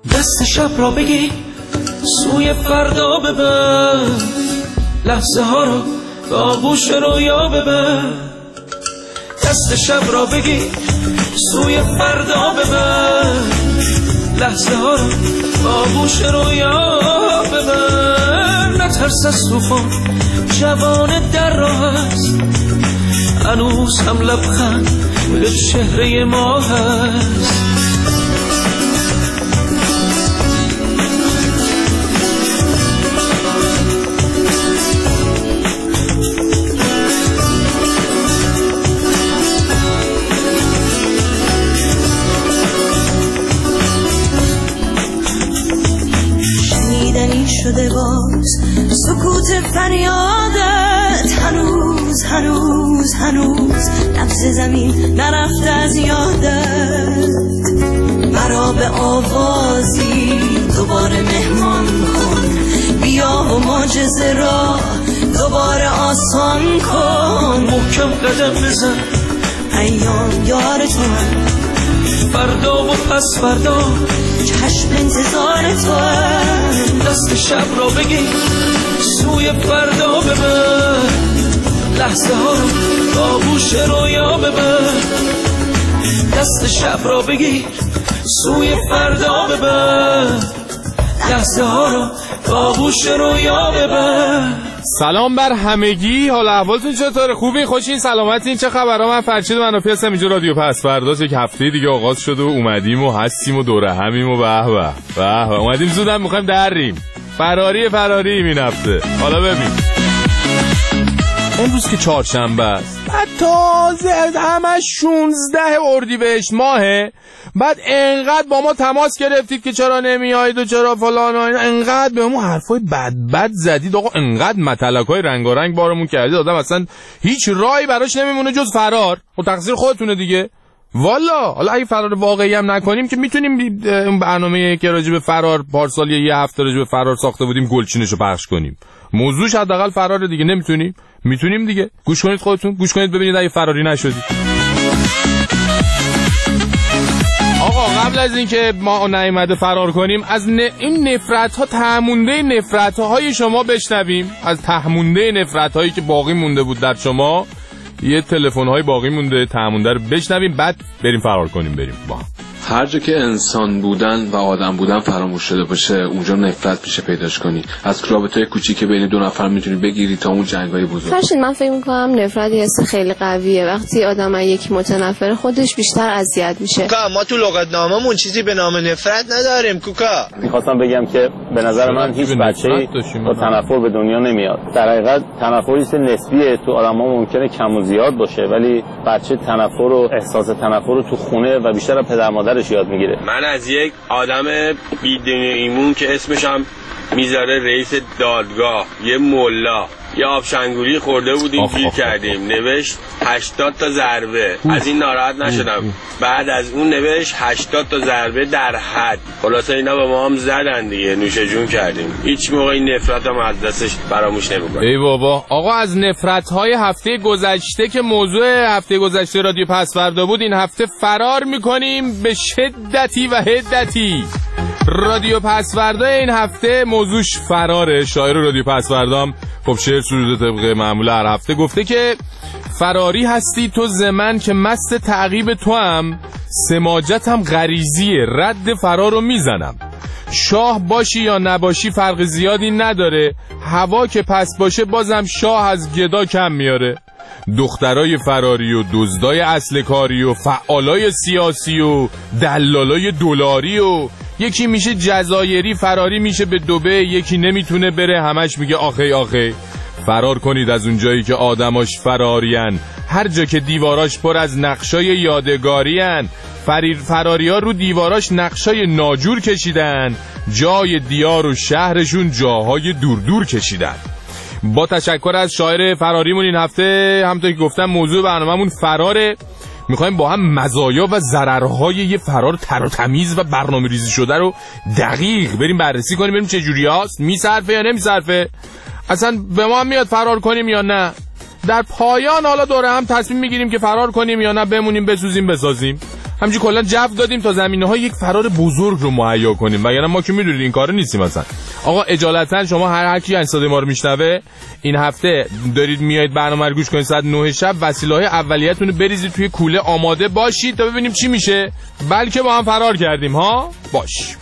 دست شب را بگی سوی فردا ببر، لحظه ها رو به آغوش رویا ببر. دست شب را بگی سوی فردا ببر، لحظه ها رو به آغوش رویا ببر. نترس از طوفان، جوان در راه است، هنوز هم لبخند به چهره ما هست. شنیدنی شده باز سکوت فریادت، هنوز هنوز هنوز نفس زمین نرفته از یادت. مرا به آوازی دوباره مهمان کن، بیا و معجزه را دوباره آسان کن. محکم قدم بزن، ایام یار تو هم، فردا و پس فردا چشم انتظار تو هم. دست شب را بگی سوی فردا ببر، لحظه ها رو به آغوش رویا ببر. دست شب را بگی سوی فردا ببر، لحظه ها رو به آغوش رویا ببر. سلام بر همگی، حال احوالتون چطوره؟ خوبین؟ خوشین؟ سلامتین؟ چه خبرها؟ من فرشید منافی هستم، اینجا رادیو پس فرداست. یک هفته دیگه آغاز شده و اومدیم و هستیم و دوره همیم و به به اومدیم زودم میخوایم دریم. فراریم این هفته. حالا ببین امروز که چهارشنبه است، بعد تازه همش 16 اردیبهشت ماهه، بعد انقدر با ما تماس گرفتید که چرا نمیایید و چرا فلان و انقدر به ما حرفای بد زدید. آقا انقدر متلکای رنگارنگ بارمون کردید، آدم اصلا هیچ راهی براش نمیمونه جز فرار. و تقصیر خودتونه دیگه والا. حالا اگه فرار واقعی هم نکنیم که میتونیم اون برنامه که راجع به فرار پارسال یه هفته راجع به فرار ساخته بودیم گلچینشو پخش کنیم. موضوعش حداقل فرار دیگه. نمیتونیم؟ میتونیم دیگه. گوش کنید خودتون، گوش کنید ببینید اگه فراری نشدید. آقا قبل از اینکه ما نیومده فرار کنیم، از این نفرت‌ها، تهمونده نفرت‌های شما بشنویم. از تهمونده نفرت‌هایی که باقی مونده بود در شما، یه تلفن‌های باقی مونده تهمونده رو بشنویم، بعد بریم فرار کنیم. بریم با هر جا که انسان بودن و آدم بودن فراموش شده باشه، اونجا نفرت میشه پیداش کنی. از رابطه‌های کوچیک بین دو نفر میتونی بگیری تا اون جنگ‌های بزرگ. فرشید من فکر می‌کنم نفرت یه حس خیلی قویه. وقتی آدم از یکی متنفر خودش بیشتر اذیت میشه. کوکا ما تو لغتنامه‌مون چیزی به نام نفرت نداریم. کوکا می‌خواستم بگم که به نظر من هیچ بچه‌ای با تنفر به دنیا نمیاد. در حقیقت تنفری است نسبیه، تو آدم‌ها ممکنه کم و زیاد باشه، ولی بچه تنفر و احساس تنفر رو تو خونه و بیشتر از پدر مادرش یاد میگیره. من از یک آدم بیدین ایمون که اسمش هم میذاره رئیس دادگاه، یه ملا، یه آبشنگولی خورده بودیم گیر کردیم، نوشت 80 تا ضربه. از این ناراحت نشدم. بعد از اون نوشت 80 تا ضربه در حد. خلاصه اینا به ما هم زدن دیگه، نوش جون کردیم. هیچ موقع این نفرتم از دستش فراموش نمی‌کنم. ای بابا. آقا از نفرت‌های هفته گذشته که موضوع هفته گذشته رادیو پس فردا بود، این هفته فرار می‌کنیم به شدتی و حدتی. رادیو پس فردا این هفته موضوعش فراره. شاعر رادیو پس فردام خب شعر سروده طبق معمول هر هفته گفته که فراری هستی تو زمن که مست تعقیب تو هم، سماجتم غریزیه رد فرارو میزنم. شاه باشی یا نباشی فرق زیادی نداره، هوا که پس باشه بازم شاه از گدا کم میاره. دخترای فراری و دزدای اصل کاری و فعالای سیاسی و دلالای دلاری و یکی میشه جزایری فراری میشه به دبی، یکی نمیتونه بره همش میگه آخی آخی. فرار کنید از اون جایی که آدماش فرارین، هر جا که دیواراش پر از نقشای یادگارین. فراری ها رو دیواراش نقشای ناجور کشیدن، جای دیار و شهرشون جاهای دور دور کشیدن. با تشکر از شاعر فراریمون این هفته، همونطور که گفتم موضوع برنامه‌مون فراره. میخوایم با هم مزایا و ضررهای یه فرار تر و تمیز و برنامه‌ریزی شده رو دقیق بریم بررسی کنیم، ببینیم چه جوری هست، میصرفه یا نمیصرفه، اصلا به ما هم میاد فرار کنیم یا نه. در پایان حالا دوره هم تصمیم میگیریم که فرار کنیم یا نه، بمونیم بسوزیم بسازیم. همینجوری کلا جو دادیم تا زمینه‌های یک فرار بزرگ رو مهیا کنیم، وگرنه ما که میدونید این کارو نیستیم اصلا. آقا اجالتا شما هر کی این صدای ما رو میشنوه این هفته دارید میایید برنامه رو گوش کنید ساعت 9 شب، وسیله‌های اولیه‌تون رو بریزید توی کوله، آماده باشید تا ببینیم چی میشه. بلکه با هم فرار کردیم ها. باش.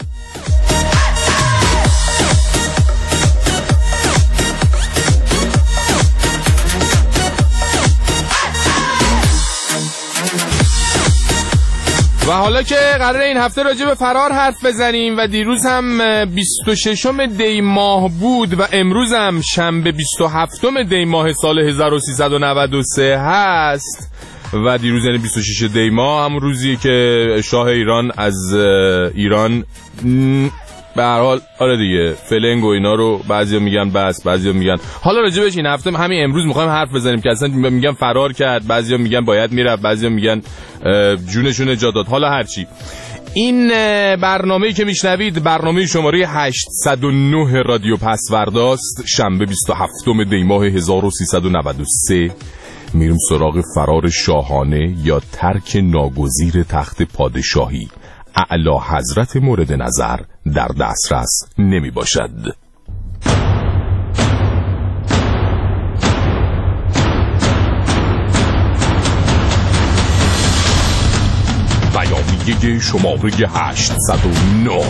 و حالا که قراره این هفته راجع به فرار حرف بزنیم و دیروز هم 26 دی ماه بود و امروز هم شنبه 27 دی ماه سال 1393 هست و دیروز یعنی 26 دی ماه هم روزیه که شاه ایران از ایران به هر حال آره دیگه فلنگ و اینا رو بعضیا میگن بس، بعضیا میگن حالا راجبش این هفته همین امروز میخوایم حرف بزنیم که اصلا میگن فرار کرد، بعضیا میگن باید میرفت، بعضیا میگن جونشون نجات داد. حالا هرچی، این برنامه‌ای که میشنوید برنامه شماره 809 رادیو پسورداست. شنبه 27 دی ماه 1393 میریم سراغ فرار شاهانه یا ترک ناگزیر تخت پادشاهی. اعلی حضرت مورد نظر در دسترس نمی باشد. بیانیه شماره 809.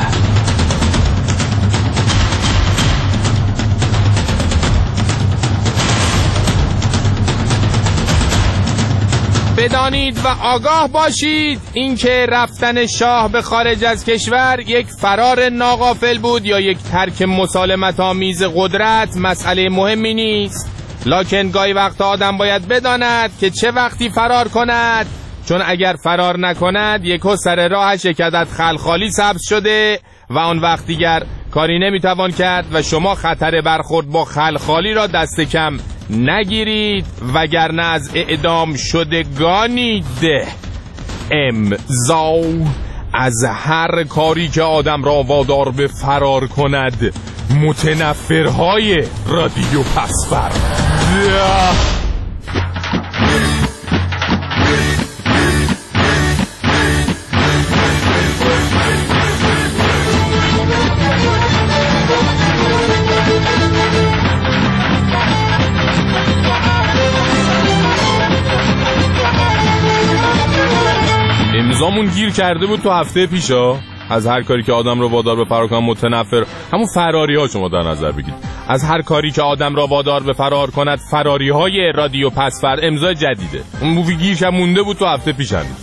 بدانید و آگاه باشید اینکه رفتن شاه به خارج از کشور یک فرار ناغافل بود یا یک ترک مسالمت آمیز قدرت مسئله مهمی نیست، لکن گاهی وقت آدم باید بداند که چه وقتی فرار کند، چون اگر فرار نکند یکو سر راهش یک عدد خلخالی سبز شده و آن وقت دیگر کاری نمیتوان کرد و شما خطر برخورد با خلخالی را دست کم نگیرید وگرنه از اعدام شدگانید. امضا از هر کاری که آدم را وادار به فرار کند. متنفرهای رادیو پسورد. امضامون گیر کرده بود تو هفته پیشا. از هر کاری که آدم را وادار به فرار کند متنفر، همون فراری ها شما در نظر بگید. از هر کاری که آدم را وادار به فرار کند فراری های رادیو پسورد امضا جدیده. اون مووی گیر که مونده بود تو هفته پیش هم.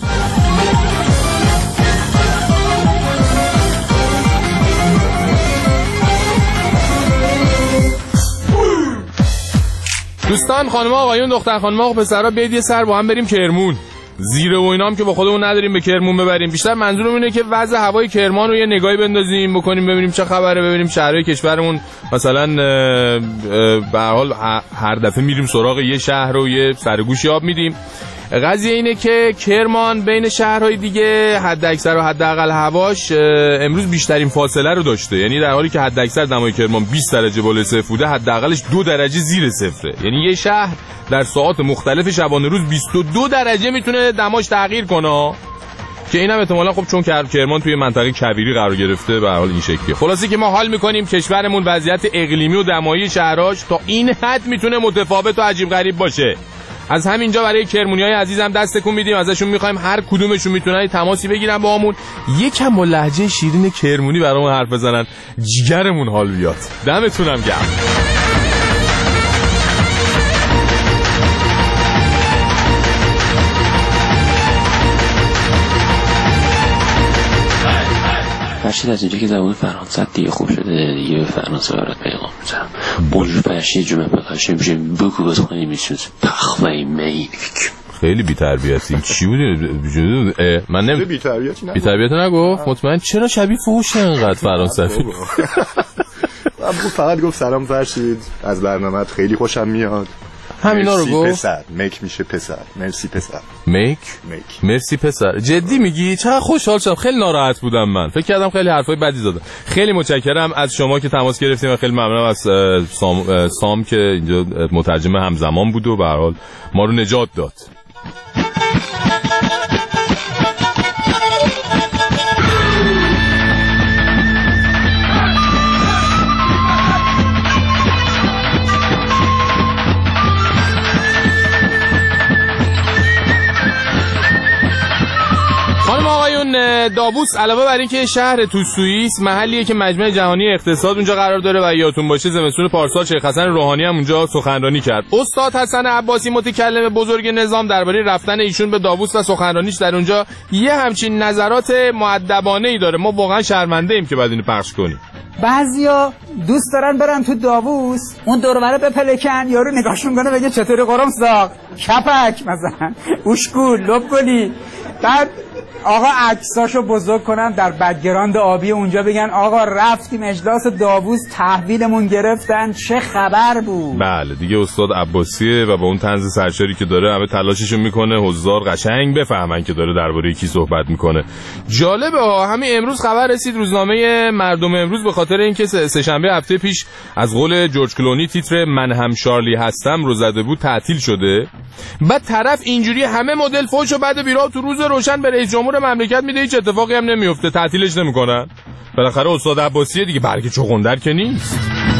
دوستان، خانم آقایون، دختر خانم آقا پسرا، بیاید یه سر با هم بریم کرمون. زیره و اینام که با خودمون نداریم به کرمون ببریم. بیشتر منظورم اینه که وضع هوای کرمان رو یه نگاهی بندازیم بکنیم ببینیم چه خبره، ببینیم شهرهای کشورمون مثلا به هر حال هر دفعه میریم سراغ یه شهر رو یه سرگوشی آب میدیم. قضیه اینه که کرمان بین شهرهای دیگه حد اکثر و حد اقل هواش امروز بیشترین فاصله رو داشته. یعنی در حالی که حد اکثر دمای کرمان 20 درجه بالای صفر بوده، حد اقلش 2 درجه زیر صفره. یعنی یه شهر در ساعات مختلف شبانه روز 22 درجه میتونه دماش تغییر کنه، که اینم احتمالاً خب چون کرمان توی منطقه کویری قرار گرفته به هر حال این شکلیه. خلاصه که ما حال میکنیم کشورمون وضعیت اقلیمی و دمایی شهراش تا این حد میتونه متفاوت و عجیب غریب باشه. از همینجا برای کرمونیای عزیزم دست تکون میدیم، ازشون میخوایم هر کدومشون میتونن تماسی بگیرن با همون، یکم با لهجه شیرین کرمونی برامون حرف بزنن، جیگرمون حال بیاد. دمتونم گرم. فرشید از اینجا که زبان فرانسه دیگه خوب شده، دیگه به فرانسه برات پیغام میزنم. بونجور فرشید جمعه بخشیم بشیم بکو باز خواهی میشونز پخوای مینک. خیلی بی تربیتی. چی بودی؟ من نمی بی تربیتی نگفت. مطمئن چرا شبیه فوش انقدر فرانسوی؟ من فقط گفت سلام فرشید، از برنامه‌ات خیلی خوشم میاد. همینا رو گفت. پسر میک میشه پسر. مرسی پسر. میک مرسی پسر. جدی میگی؟ چقدر خوشحال شدم. خیلی ناراحت بودم من. فکر کردم خیلی حرفای بدی زدم. خیلی متشکرم از شما که تماس گرفتیم و خیلی ممنونم از سام که اینجا مترجم همزمان بود و به هر حال ما رو نجات داد. داووس علاوه بر اینکه شهر تو سوئیس محلیه که مجمع جهانی اقتصاد اونجا قرار داره و یادتون باشه زمستون پارسال شیخ حسن روحانی هم اونجا سخنرانی کرد. استاد حسن عباسی متکلم بزرگ نظام درباره رفتن ایشون به داووس و سخنرانیش در اونجا یه همچین نظرات مؤدبانه‌ای داره. ما واقعا شرمنده ایم که بعد اینو پخش کنیم. بعضیا دوست دارن برن تو داووس اون دور و بر بپلکن، یارو نگاهشون کنه بگه چطوری قرم ساق کپک مثلا اشکول لبگلی، بعد آقا عکساشو بزرگ کنن در بک‌گراند آبی اونجا بگن آقا رفتیم اجلاس داووس تحویلمون گرفتن چه خبر بود. بله دیگه استاد عباسیه و با اون طنز سرشاری که داره همه تلاششو میکنه حضار قشنگ بفهمن که داره درباره کی صحبت میکنه. جالبه ها، همین امروز خبر رسید روزنامه مردم امروز به خاطر اینکه سه‌شنبه هفته پیش از قول جورج کلونی تیتر من هم شارلی هستم رو زده بود تعطیل شده. بعد طرف اینجوری همه مدل فوشو بعد بیرا تو روز روشن به رئیس جمهور مملکت میده، هیچ اتفاقی هم نمیفته، تعطیلش نمیکنن. بالاخره استاد عباسیه دیگه، برگ چغندر که نیست.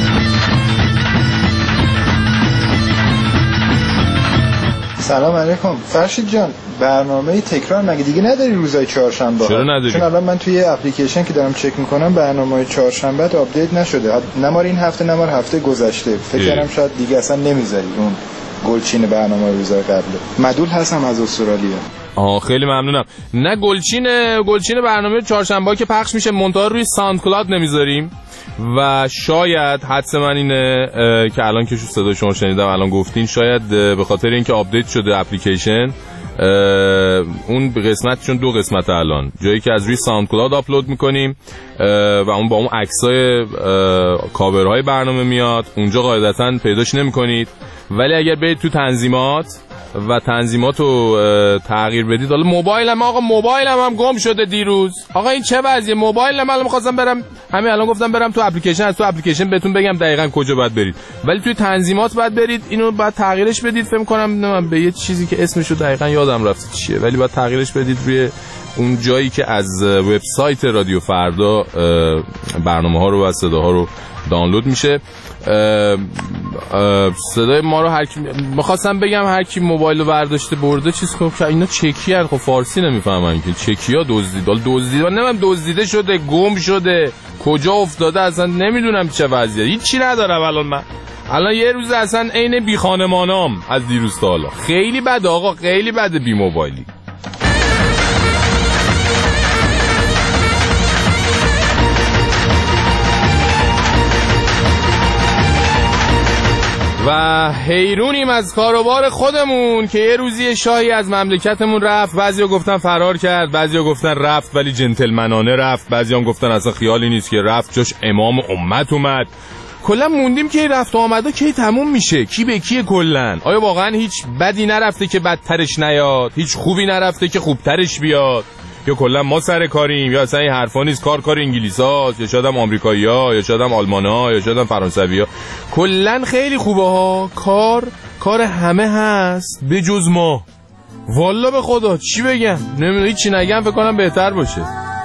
سلام علیکم فرشید جان، برنامه تکرار مگه دیگه نداری روزای چهارشنبه؟ چرا نداری؟ چون الان من توی اپلیکیشن که دارم چک میکنم برنامه‌های چهارشنبه آپدیت نشده، نمار این هفته نمار هفته گذشته. فکر کردم شاید دیگه اصلا نمیذاری اون گلچین برنامه روزای قبله. مدول هستم از استرالیا. خیلی ممنونم. نه گلچین برنامه چهارشنبه که پخش میشه منتها روی ساوند کلاود نمیذاریم و شاید حدس من اینه که الان که صدای شما شنیدم الان گفتین شاید به خاطر اینکه آپدیت شده اپلیکیشن اون قسمت، چون دو قسمت الان جایی که از روی ساوند کلاود آپلود میکنیم و اون با اون عکسای کاورهای برنامه میاد اونجا قاعدتا پیداش نمیکنید، ولی اگر برید تو تنظیمات و تنظیماتو تغییر بدید. حالا موبایلم هم گم شده دیروز. آقا این چه وضعیه؟ موبایلم الان می‌خواستم برم، همین الان گفتم برم تو اپلیکیشن، از تو اپلیکیشن بهتون بگم دقیقاً کجا باید برید، ولی توی تنظیمات باید برید اینو باید تغییرش بدید. فکر کنم به یه چیزی که اسمشو دقیقاً یادم رفت چیه، ولی باید تغییرش بدید روی اون جایی که از وبسایت رادیو فردا برنامه‌ها رو و صداها رو دانلود میشه. صدای ما رو هر کی می‌خواستم بگم هر کی موبایل رو برداشته برده چیز که اینا چکی هست، خب فارسی نمیفهمن که چکیا دزدیده نمیدونم دزدیده شده، گم شده، کجا افتاده، اصلا نمیدونم چه وضعیه، هیچی ندارم الان یه روز اصلا عین بی خانمانام از دیروز تا حالا. خیلی بده آقا، خیلی بده بی موبایلی. و حیرونیم از کاروبار خودمون که یه روزی شاهی از مملکتمون رفت، بعضیا گفتن فرار کرد، بعضیا گفتن رفت ولی جنتلمنانه رفت، بعضیا هم گفتن اصلا خیالی نیست که رفت جاش امام امت اومد. کلا موندیم که رفت و آمده کی تموم میشه، کی به کیه کلا. آیا واقعا هیچ بدی نرفته که بدترش نیاد، هیچ خوبی نرفته که خوبترش بیاد، یا کلا ما سر کاریم، یا اصلا این حرفا نیست، کار انگلیساست، یا شاید هم آمریکایی‌ها، یا شاید هم آلمان‌ها، یا شاید هم فرانسوی‌ها. کلا خیلی خوبه ها، کار همه هست به جز ما. والا به خدا چی بگم، نمیدونم، هیچی نگم، فکر کنم بهتر باشه.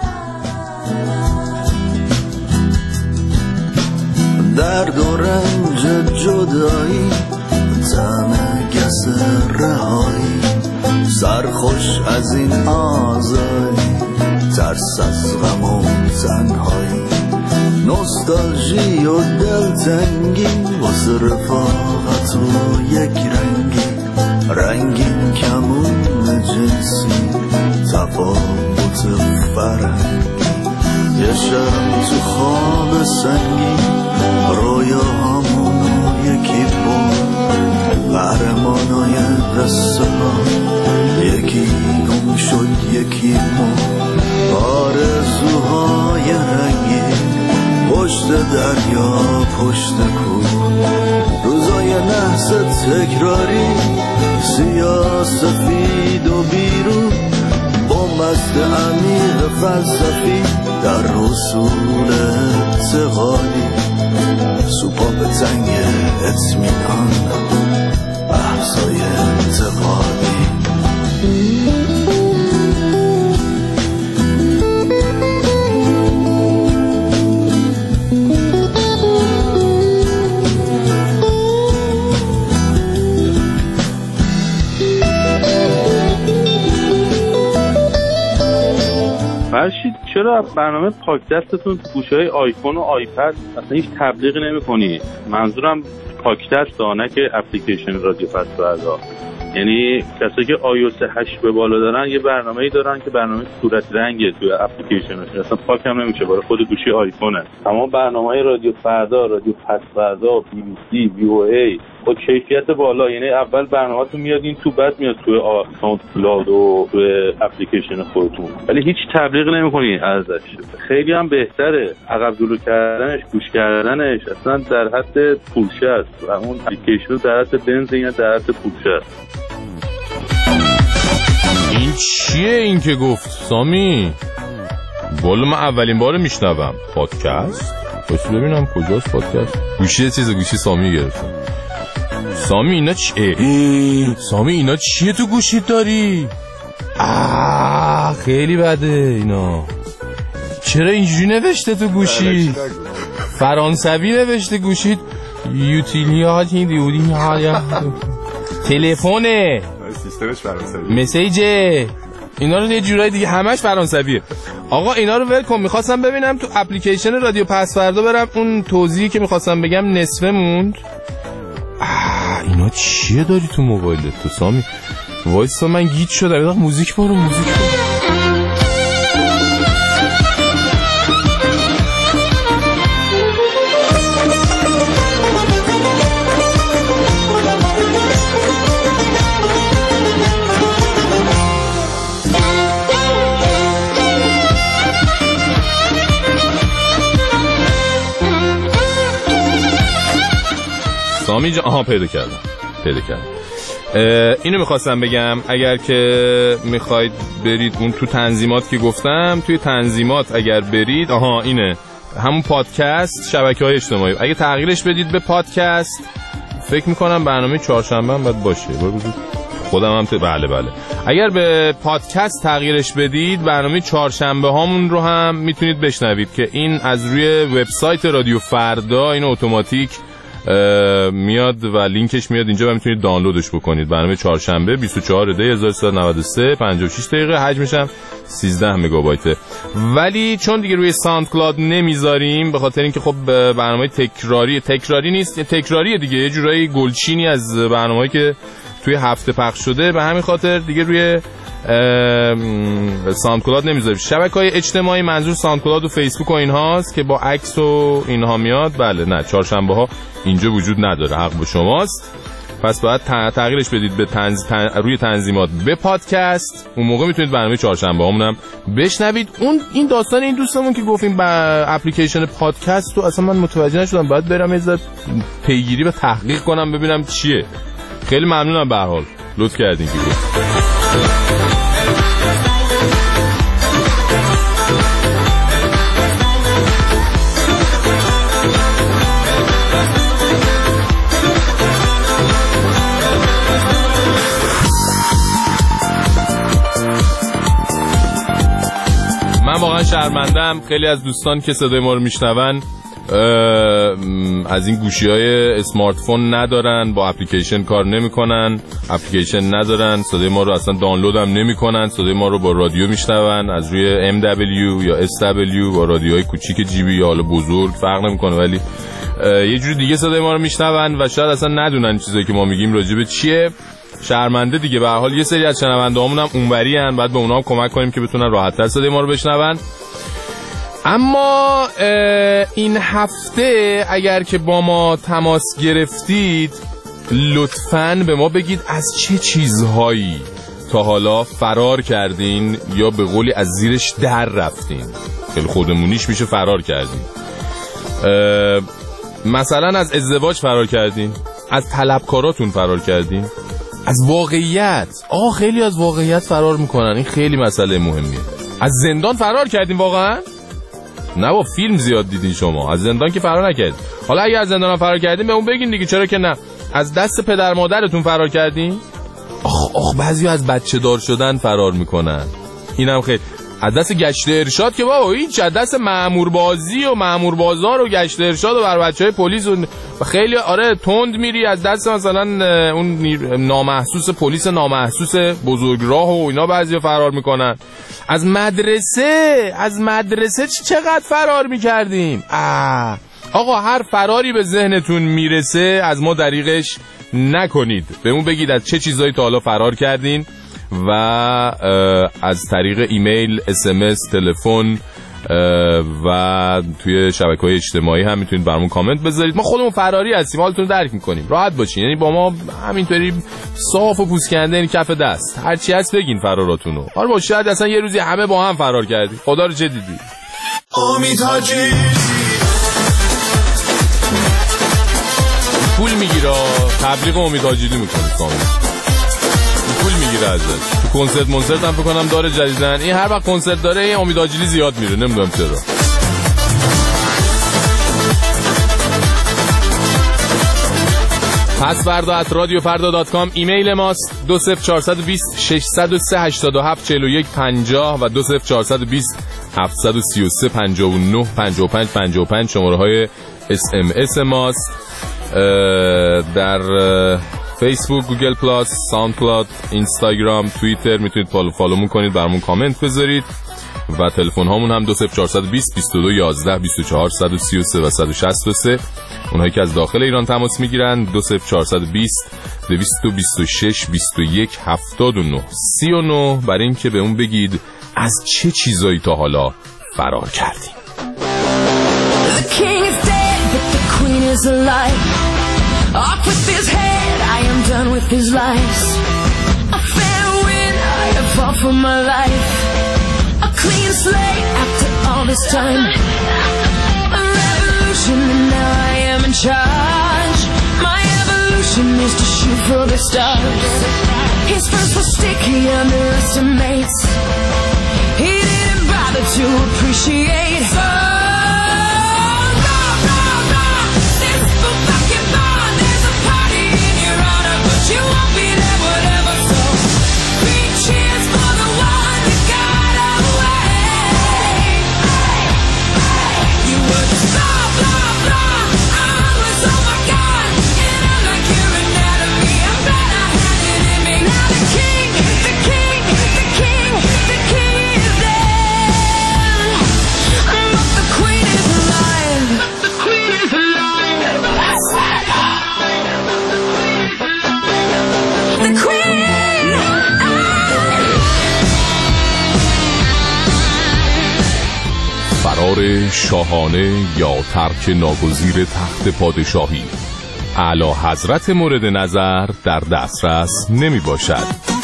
درد و رنج جدایی، طعم گس رهایی، سرخوش از این آزاری، ترس از غم و تنهایی، نوستالژی و دلتنگی، واسه رفاقت و یک رنگین کمون جنسی، تفاوت فرهنگی، یه شب تو خواب سنگی، رویاهامونو یکی بود، قهرمانای قصه ها، یکی گم شد یکی مرد، آرزوهای رنگین، پشت دریا پشت کوه، روزای نحس تکراری، سیاه سفید و بیرون، بومبست عمیق فلسفی، در رسول اعتقادی، سوپا به تنگ اطمینان، بحثای انتقادی. چرا برنامه پادکستتون تو گوشی‌های آیفون و آیپد اصلا هیچ تبلیغی نمی‌کنی؟ منظورم پادکست نه که اپلیکیشن رادیو پس‌فردا. یعنی کسایی که iOS 8 به بالا دارن یه برنامه‌ای دارن که برنامه صورت رنگه توی اپلیکیشنش، اصلا پاک هم نمیشه برای خود گوشی آیفونه. تمام برنامه‌های رادیو فردا، رادیو پس‌فردا، BBC، VOA با کیفیت بالا، یعنی اول برنامه‌تون میاد این تو، بعد میاد توی ساوند کلاود و توی اپلیکیشن خودتون، ولی هیچ تبلیغ نمی‌کنین ازش. خیلی هم بهتره عقب جلو کردنش، گوش کردنش اصلا در حد پولشه است و اون اپلیکیشن در حد بنزین یا در حد پولشه است. این چیه این که گفت سامی؟ والا من اولین بار میشنوم پادکست. بس ببینم کجاست پادکست. گوشی سامی گرفتم. سامی اینا چیه؟ سامی اینا چیه تو گوشیت داری؟ خیلی بده اینا. چرا اینجوری نوشته تو گوشی؟ فرانسوی نوشته گوشیت. یوتیلیات این دیودی تلفونه سیستمش فرانسوی، مسیج اینا رو یه جورای دیگه همش فرانسویه. آقا اینا رو ول کن. میخواستم ببینم تو اپلیکیشن رادیو پس‌فردا برم، اون توضیحی که میخواستم بگم نصفه موند. اینا چیه داری تو موبایلت تو سامی؟ وایسا من گیج شدم. موزیک برو. سامی جان پیدا کردم. اینو میخواستم بگم، اگر که میخواید برید اون تو تنظیمات که گفتم، توی تنظیمات اگر برید اینه همون پادکست، شبکه‌های اجتماعی، اگه تغییرش بدید به پادکست، فکر میکنم برنامه چهارشنبه هم باید باشه. خودم هم بله اگر به پادکست تغییرش بدید برنامه چهارشنبه هامون رو هم میتونید بشنوید که این از روی وبسایت رادیو فردا این اتوماتیک میاد و لینکش میاد اینجا و میتونید دانلودش بکنید. برنامه چهارشنبه 24 دی 1393 56 دقیقه، حجمش هم 13 مگابایته. ولی چون دیگه روی ساوند کلاود نمیذاریم به خاطر اینکه خب برنامه تکراری نیست، تکراریه دیگه، یه جورایی گلچینی از برنامه‌ای که توی هفته پخش شده، به همین خاطر دیگه روی ساوند کلاود نمیذاریم. شبکه‌های اجتماعی منظور ساوند کلاود و فیسبوک و اینهاست که با عکس و اینها میاد. بله نه چهارشنبه ها اینجا وجود نداره، حق به شماست. پس باید تغییرش بدید به روی تنظیمات به پادکست. اون موقع میتونید برنامه چهارشنبه هامون هم بشنوید. این داستان این دوستمون که گفتیم با اپلیکیشن پادکست رو اصلا من متوجه نشدم، باید برم یه ذره پیگیری و تحقیق کنم ببینم چیه. خیلی ممنونم به هر حال لطف کردین که من واقعا شرمندم. خیلی از دوستان که صدای ما رو میشنون از این گوشی‌های اسمارت فون ندارن، با اپلیکیشن کار نمی‌کنن، اپلیکیشن ندارن، صدای ما رو اصلا دانلود هم نمی‌کنن، صدای ما رو با رادیو میشنون از روی MW یا SW، با رادیوهای کوچیک GB یا حالا بزرگ فرق نمی‌کنه، ولی یه جوری دیگه صدای ما رو میشنون و شاید اصلا ندونن چیزایی که ما میگیم راجع به چیه. شرمنده دیگه. به هر حال یه سری از شنونده‌هامون هم اونوری ان، بعد به اونها هم کمک کنیم که بتونن راحت‌تر صدای ما رو بشنون. اما این هفته اگر که با ما تماس گرفتید لطفاً به ما بگید از چه چیزهایی تا حالا فرار کردین یا به قولی از زیرش در رفتین. خیلی خودمونیش میشه فرار کردین. مثلا از ازدواج فرار کردین، از طلبکاراتون فرار کردین، از واقعیت. خیلی از واقعیت فرار میکنن، این خیلی مسئله مهمیه. از زندان فرار کردین واقعا؟ نه با فیلم زیاد دیدین شما، از زندان که فرار نکردین. حالا اگه از زندان فرار کردین به اون بگین دیگه، چرا که نه. از دست پدر مادرتون فرار کردین؟ بعضی از بچه دار شدن فرار میکنن، اینم خیلی. از دست گشت ارشاد که بابا هیچ، از دست مأمور بازی و مأمور بازار و گشت ارشاد و بر بچهای پلیس و خیلی آره تند میری، از دست مثلا اون نامحسوس پلیس نامحسوس بزرگراه و اینا بعضیا فرار میکنن. از مدرسه چقدر فرار میکردیم. آقا هر فراری به ذهنتون میرسه از ما دریغش نکنید، بهمون بگید از چه چیزایی تا حالا فرار کردین و از طریق ایمیل، SMS، تلفن و توی شبکه‌های اجتماعی هم میتونید برامون کامنت بذارید. ما خودمون فراری هستیم، حالتون درک میکنیم، راحت باشین، یعنی با ما همینطوری صاف و پوست کنده، یعنی کف دست، هر چی هست بگین فراراتونو. آره با شاید اصلا یه روزی همه با هم فرار کردیم، خدا رو چه دیدی. امید حاجی پول میگیره، تبلیغ امید حاجیلی میکنه کامل، پول میگیره ازت. تو کنسرت هم بکنم داره جدیدن، این هر وقت کنسرت داره این امید حاجیلی زیاد میره، نمیدونم چرا. پسوردا@radiofarda.com ایمیل ماست. 20420 603 87 41 50 و 20420 733 59 55 55 شماره های SMS ماست. در فیسبوک، گوگل پلاس، ساوند کلاود، اینستاگرام، توییتر میتونید فالومون کنید، برامون کامنت بذارید و تلفن هامون هم 20420 22 11 24 133 و 163. اونهایی که از داخل ایران تماس میگیرن 20420 226 21 79 39 برای اینکه به اون بگید از چه چیزایی تا حالا فرار کردیم. Is alive. Off with his head, I am done with his lies. A fair win, I have fought for my life. A clean slate after all this time. A revolution and now I am in charge. My evolution is to shoot for the stars. His first was sticky, underestimates. He didn't bother to appreciate. You won't be there, whatever, so three cheers for the one that got away. You were just blah, blah, blah. I was, oh my God, and I'm like your anatomy. I'm glad I had it in me. Now the king is dead. But the queen is alive. فرار شاهانه یا ترک ناگزیر تخت پادشاهی، اعلی حضرت مورد نظر در دسترس نمی باشد.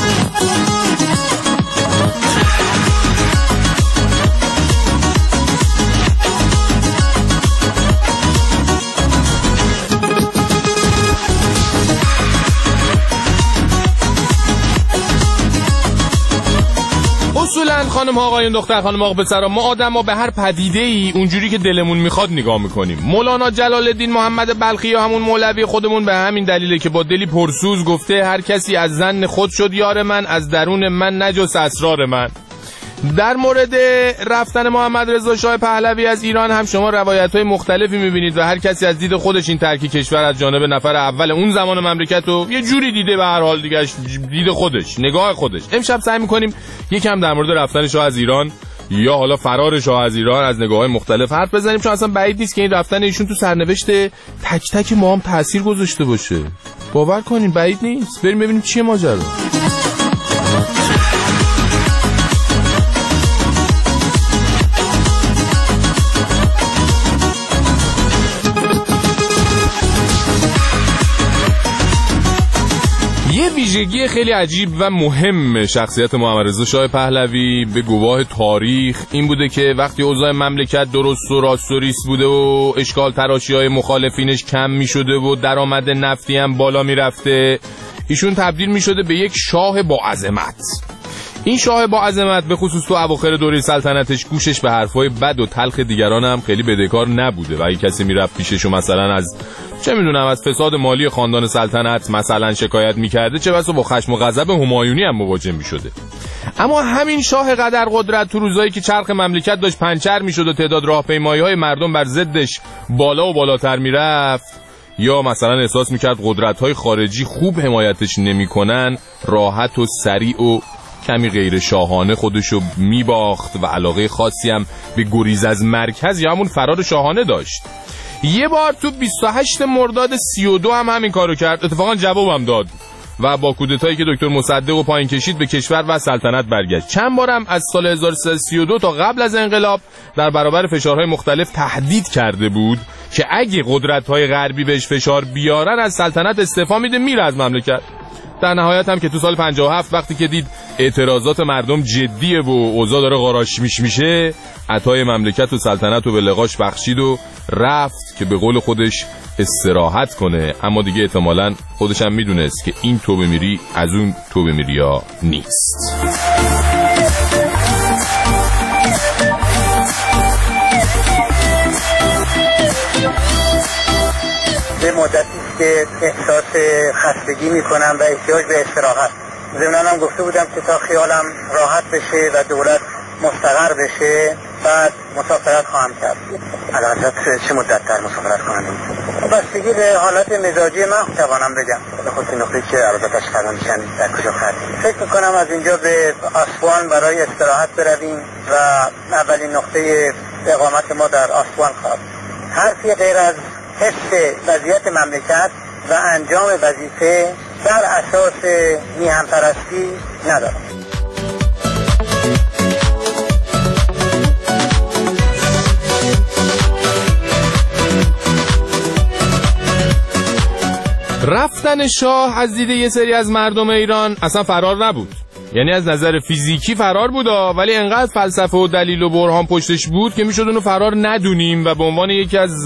اصولاً خانم ها آقایون دختر خانم آقا پسرا، ما آدم‌ها به هر پدیده‌ای اونجوری که دلمون میخواد نگاه میکنیم. مولانا جلال الدین محمد بلخی یا همون مولوی خودمون به همین دلیله که با دلی پرسوز گفته هر کسی از ظن خود شد یار من، از درون من نجست اسرار من. در مورد رفتن محمد رضا شاه پهلوی از ایران هم شما روایت‌های مختلفی می‌بینید و هر کسی از دید خودش این ترک کشور از جانب نفر اول اون زمان مملکت رو یه جوری دیده، به هر حال دیگه دید خودش، نگاه خودش. امشب سعی می‌کنیم یکم در مورد رفتن شاه از ایران یا حالا فرار شاه از ایران از نگاه‌های مختلف حرف بزنیم، چون اصلا بعید نیست که این رفتن ایشون تو سرنوشت تک تک ما هم تأثیر گذاشته باشه. باور کنین بعید نیست. بریم ببینیم چیه ماجرا. یه ویژگی خیلی عجیب و مهم شخصیت محمد رضا شاه پهلوی به گواه تاریخ این بوده که وقتی اوضاع مملکت درست و راست و ریس بوده و اشکال تراشی‌های مخالفینش کم می‌شده و درآمد نفتی هم بالا می‌رفته، ایشون تبدیل می‌شده به یک شاه با عظمت. این شاه با عظمت به خصوص تو اواخر دوره سلطنتش گوشش به حرفای بد و تلخ دیگران هم خیلی بدهکار نبوده و اگه کسی میرفت پیشش و مثلا از چه میدونم از فساد مالی خاندان سلطنت مثلا شکایت میکرده، چه بسا با خشم و غضب همایونی هم مواجه میشده. اما همین شاه قدر قدرت تو روزایی که چرخ مملکت داشت پنچر میشد و تعداد راهپیمایی‌های مردم بر ضدش بالا و بالاتر میرفت، یا مثلا احساس میکرد قدرت‌های خارجی خوب حمایتش نمیکنن، راحت و سریع و کمی غیر شاهانه خودشو میباخت و علاقه خاصی هم به گریز از مرکز یا همون فرار شاهانه داشت. یه بار تو 28 مرداد 32 هم همین کارو کرد، اتفاقا جوابم داد و با کودتایی که دکتر مصدق و پایین کشید به کشور و سلطنت برگشت. چند بارم از سال 1332 تا قبل از انقلاب در برابر فشارهای مختلف تهدید کرده بود که اگه قدرت‌های غربی بهش فشار بیارن از سلطنت استعفا میده، میره از مملکت. در نهایت هم که تو سال 57 وقتی که دید اعتراضات مردم جدیه و اوضاع داره قاراش میشه، عطای مملکت و سلطنت رو به لقاش بخشید و رفت که به قول خودش استراحت کنه. اما دیگه احتمالاً خودش هم میدونست که این توبه میری از اون توبه میری ها نیست. به مدتی که احساس خستگی میکنم و احتیاج به استراحت. ضمناً هم گفته بودم که تا خیالم راحت بشه و دولت مستقر بشه بعد مسافرت خواهم کرد. البته چه مدت در مسافرت خواهم کرد؟ بستگی به حالت مزاجی من توانم بگم. به خصوص نقطه‌ای که البته فرمان میشن در کجا خرید. فکر میکنم از اینجا به آسوان برای استراحت برویم و اولین نقطه اقامت ما در آسوان خواهد. حرفی غیر از حس وضعیت مملکت و انجام وظیفه در اساس میهن پرستی ندارم. رفتن شاه از دید یه سری از مردم ایران اصلا فرار نبود. یعنی از نظر فیزیکی فرار بود، ولی انقدر فلسفه و دلیل و برهان پشتش بود که میشد اونو فرار ندونیم و به عنوان یکی از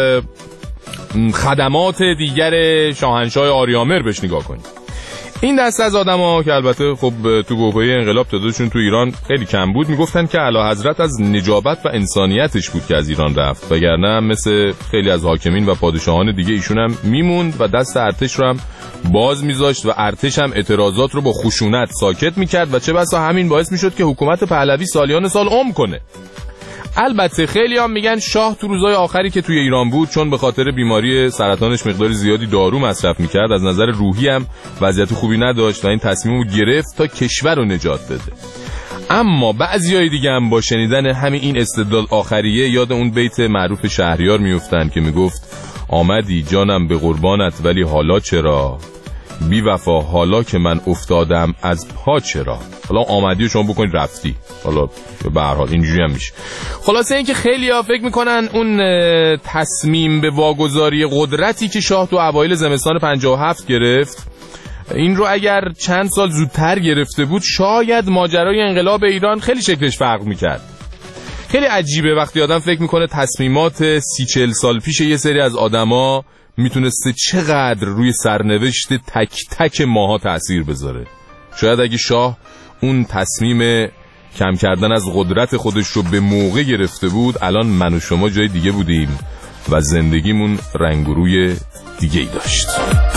خدمات دیگر شاهنشاه آریامر بهش نگاه کنیم. این دسته از آدم‌ها که البته خب تو بحبوحه انقلاب تعدادشون تو ایران خیلی کم بود، میگفتن که اعلیحضرت از نجابت و انسانیتش بود که از ایران رفت، وگرنه مثل خیلی از حاکمین و پادشاهان دیگه ایشون هم میموند و دست ارتش رو هم باز میذاشت و ارتش هم اعتراضات رو با خشونت ساکت میکرد و چه بسا همین باعث میشد که حکومت پهلوی سالیان سال عمر کنه. البته خیلی هم میگن شاه تو روزهای آخری که توی ایران بود، چون به خاطر بیماری سرطانش مقدار زیادی دارو مصرف میکرد، از نظر روحی هم وضعیت خوبی نداشت و این تصمیم رو گرفت تا کشور رو نجات بده. اما بعضیای دیگه هم با شنیدن همین این استدلال آخریه یاد اون بیت معروف شهریار میفتن که میگفت آمدی جانم به قربانت ولی حالا چرا، بی وفا حالا که من افتادم از پا چرا. حالا آمدی شما بکنید رفتی، حالا به هر حال اینجوری هم میشه. خلاصه این که خیلی‌ها فکر میکنن اون تصمیم به واگذاری قدرتی که شاه تو اوایل زمستان 57 گرفت، این رو اگر چند سال زودتر گرفته بود شاید ماجرای انقلاب ایران خیلی شکلش فرق میکرد. خیلی عجیبه وقتی آدم فکر میکنه تصمیمات 30-40 سال پیش یه سری از آدما میتونسته چقدر روی سرنوشت تک تک ماها تأثیر بذاره. شاید اگه شاه اون تصمیم کم کردن از قدرت خودش رو به موقع گرفته بود، الان من و شما جای دیگه بودیم و زندگیمون رنگ و روی دیگه ای داشت.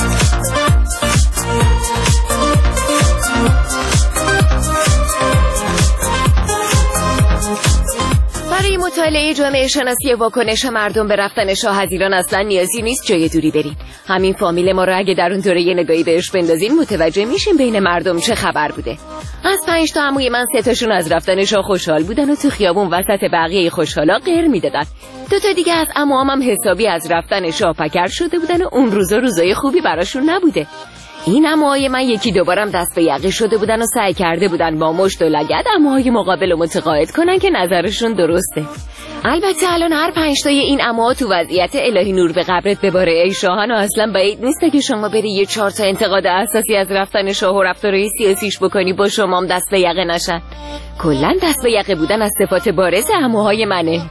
برای مطالعه جامعه شناسی واکنش مردم به رفتن شاه از ایران اصلا نیازی نیست جای دوری بریم. همین فامیل ما رو اگه در اون دوره یه نگاهی بهش بندازیم متوجه میشیم بین مردم چه خبر بوده. از 5 تا عموی من 3 تاشون از رفتن شاه خوشحال بودن و تو خیابون وسط بقیه خوشحالا غر میدادن. 2 تا دیگه از عموام هم حسابی از رفتن شاه پکر شده بودن و اون روزای خوبی براشون نبوده. این عموهای من یکی دوبارم دست به یقه شده بودن و سعی کرده بودن با مشت و لگد عموهای مقابل رو متقاعد کنن که نظرشون درسته. البته الان هر 5 تای این عموها تو وضعیت الهی نور به قبرت بباره ای شاهان و اصلا بعید نیست که شما بری یه 4 تا انتقاد اساسی از رفتن شاه و رفتارهای سیاسیش بکنی با شمام دست به یقه نشن. کلا دست به یقه بودن از صفات بارز عموهای منه.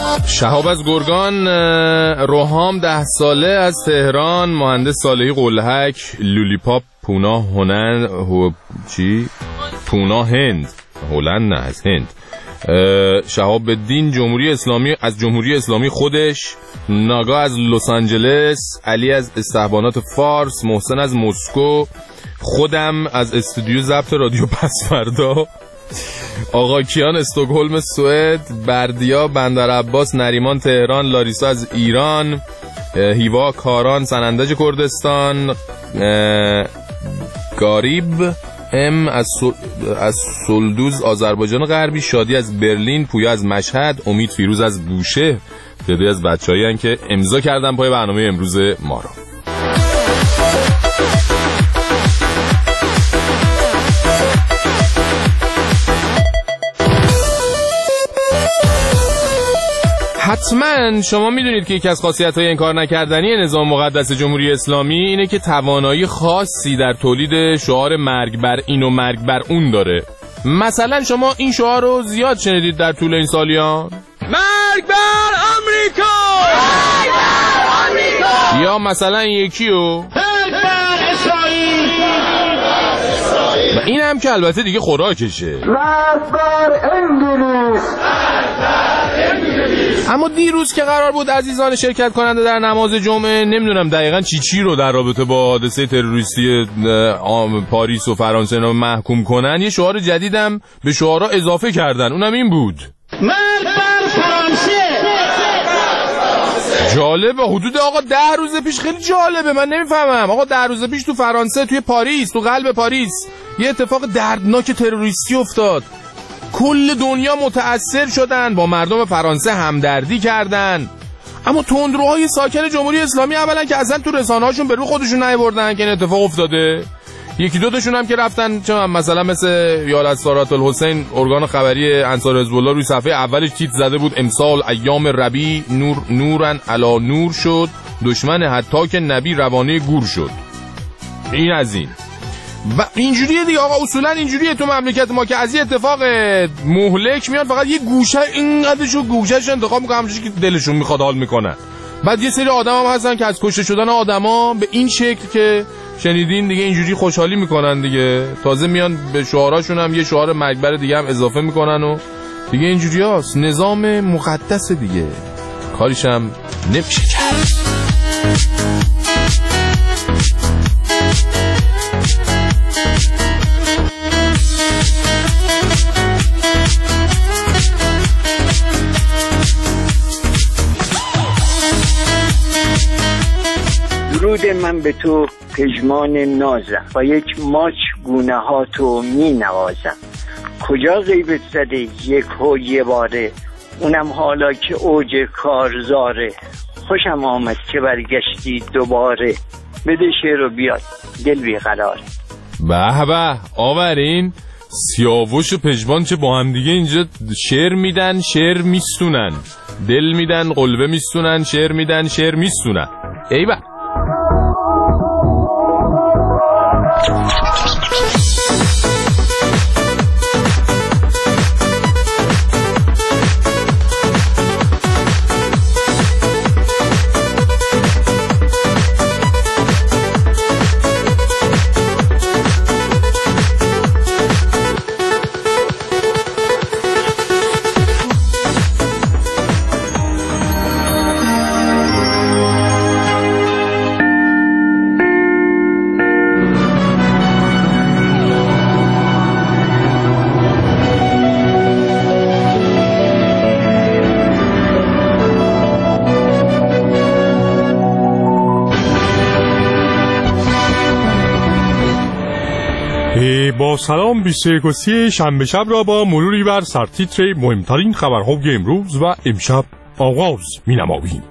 شهاب از گرگان. روحام 10 ساله از تهران، مهندس ساله‌ای قلهک، لولیپاپ پونا هنر پونا هند، هلند نه از هند. شهاب الدین جمهوری اسلامی، از جمهوری اسلامی خودش. ناگا از لس آنجلس، علی از استحبانات فارس، محسن از مسکو، خودم از استودیو ضبط رادیو پسفردا، آقا کیان استکهلم سوئد، بردیا بندر عباس، نریمان تهران، لاریسا از ایران، هیوا کاران سنندج کردستان، گاریب ام از سلدوز آذربایجان غربی، شادی از برلین، پویا از مشهد، امید فیروز از بوشه. تعدادی از بچه‌هایی که امضا کردن پای برنامه امروز ما رو. حتما شما میدونید که یکی از خاصیت‌های انکار نکردنی نظام مقدس جمهوری اسلامی اینه که توانایی خاصی در تولید شعار مرگ بر این و مرگ بر اون داره. مثلا شما این شعار رو زیاد شنیدید در طول این سالیان. مرگ بر آمریکا! مرگ بر آمریکا! یا مثلا یکی رو مرگ بر اسرائیل! و این هم که البته دیگه خوراکشه. مرگ بر انگلیس! اما دیروز که قرار بود عزیزان شرکت کننده در نماز جمعه، نمیدونم دقیقاً چی رو در رابطه با حادثه تروریستی پاریس و فرانسه اینا محکوم کنن، یه شعار جدیدم به شعارها اضافه کردن، اونم این بود: مرگ بر فرانسه! جالبه. حدود آقا 10 روز پیش، خیلی جالبه، من نمیفهمم آقا 10 روز پیش تو فرانسه، توی پاریس، تو قلب پاریس یه اتفاق دردناک تروریستی افتاد. کل دنیا متأثر شدن، با مردم فرانسه همدردی کردن. اما تندروهای ساکن جمهوری اسلامی اولا که اصلا تو رسانه‌هاشون به رو خودشون نیاوردن که این اتفاق افتاده. یکی دو تاشون هم که رفتن مثلا مثل یال سارات الحسین، ارگان خبری انصار حزب الله، روی صفحه اولش تیتر زده بود امسال ایام ربیع نورن علی نور شد، دشمن حتی که نبی روانه گور شد. این از این. و اینجوریه دیگه آقا، اصولا اینجوریه تو مملکت ما که از این اتفاق مهلک میاد فقط یه گوشه اینقدرشو گوشهش انتخاب میکنن همونجوری که دلشون میخواد حال میکنن. بعد یه سری آدم هم هستن که از کشته شدن آدما به این شکل که شنیدین دیگه اینجوری خوشحالی میکنن دیگه، تازه میان به شعاراشون هم یه شعار مرگبر دیگه هم اضافه میکنن و دیگه اینجوری هست. نظام مقدس دیگه، کاریش هم نمیشه کرد. درود من به تو پژمان نازم، با یک ماچ گونه ها تو می نوازم. کجا غیبت زده یک و یه باره، اونم حالا که اوج کارزاره. خوشم آمد که برگشتی دوباره، بده شعر و بیاد دل بیقراره. به به آورین سیاوش و پژمان چه با هم دیگه اینجا شعر میدن شعر میستونن، دل میدن قلبه میستونن، شعر میدن شعر میستونن. ایوه با سلام 21 شنبه شب را با مروری بر سرتیتر مهمترین خبرهای امروز و امشب آغاز می‌نماییم.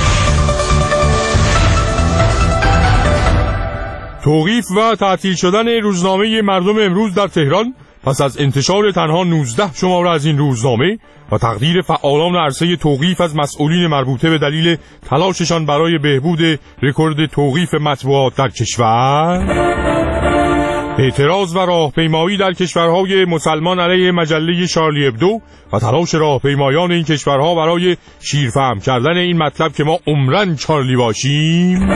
توقیف و تعطیل شدن روزنامه مردم امروز در تهران پس از انتشار تنها 19 شماره از این روزنامه و تقدیر فعالان عرصه توقیف از مسئولین مربوطه به دلیل تلاششان برای بهبود رکورد توقیف مطبوعات در کشور، اعتراض و راهپیمایی در کشورهای مسلمان علیه مجله شارلی ابدو و تلاش راهپیمایان این کشورها برای شیرفهم کردن این مطلب که ما عمرن چارلی باشیم.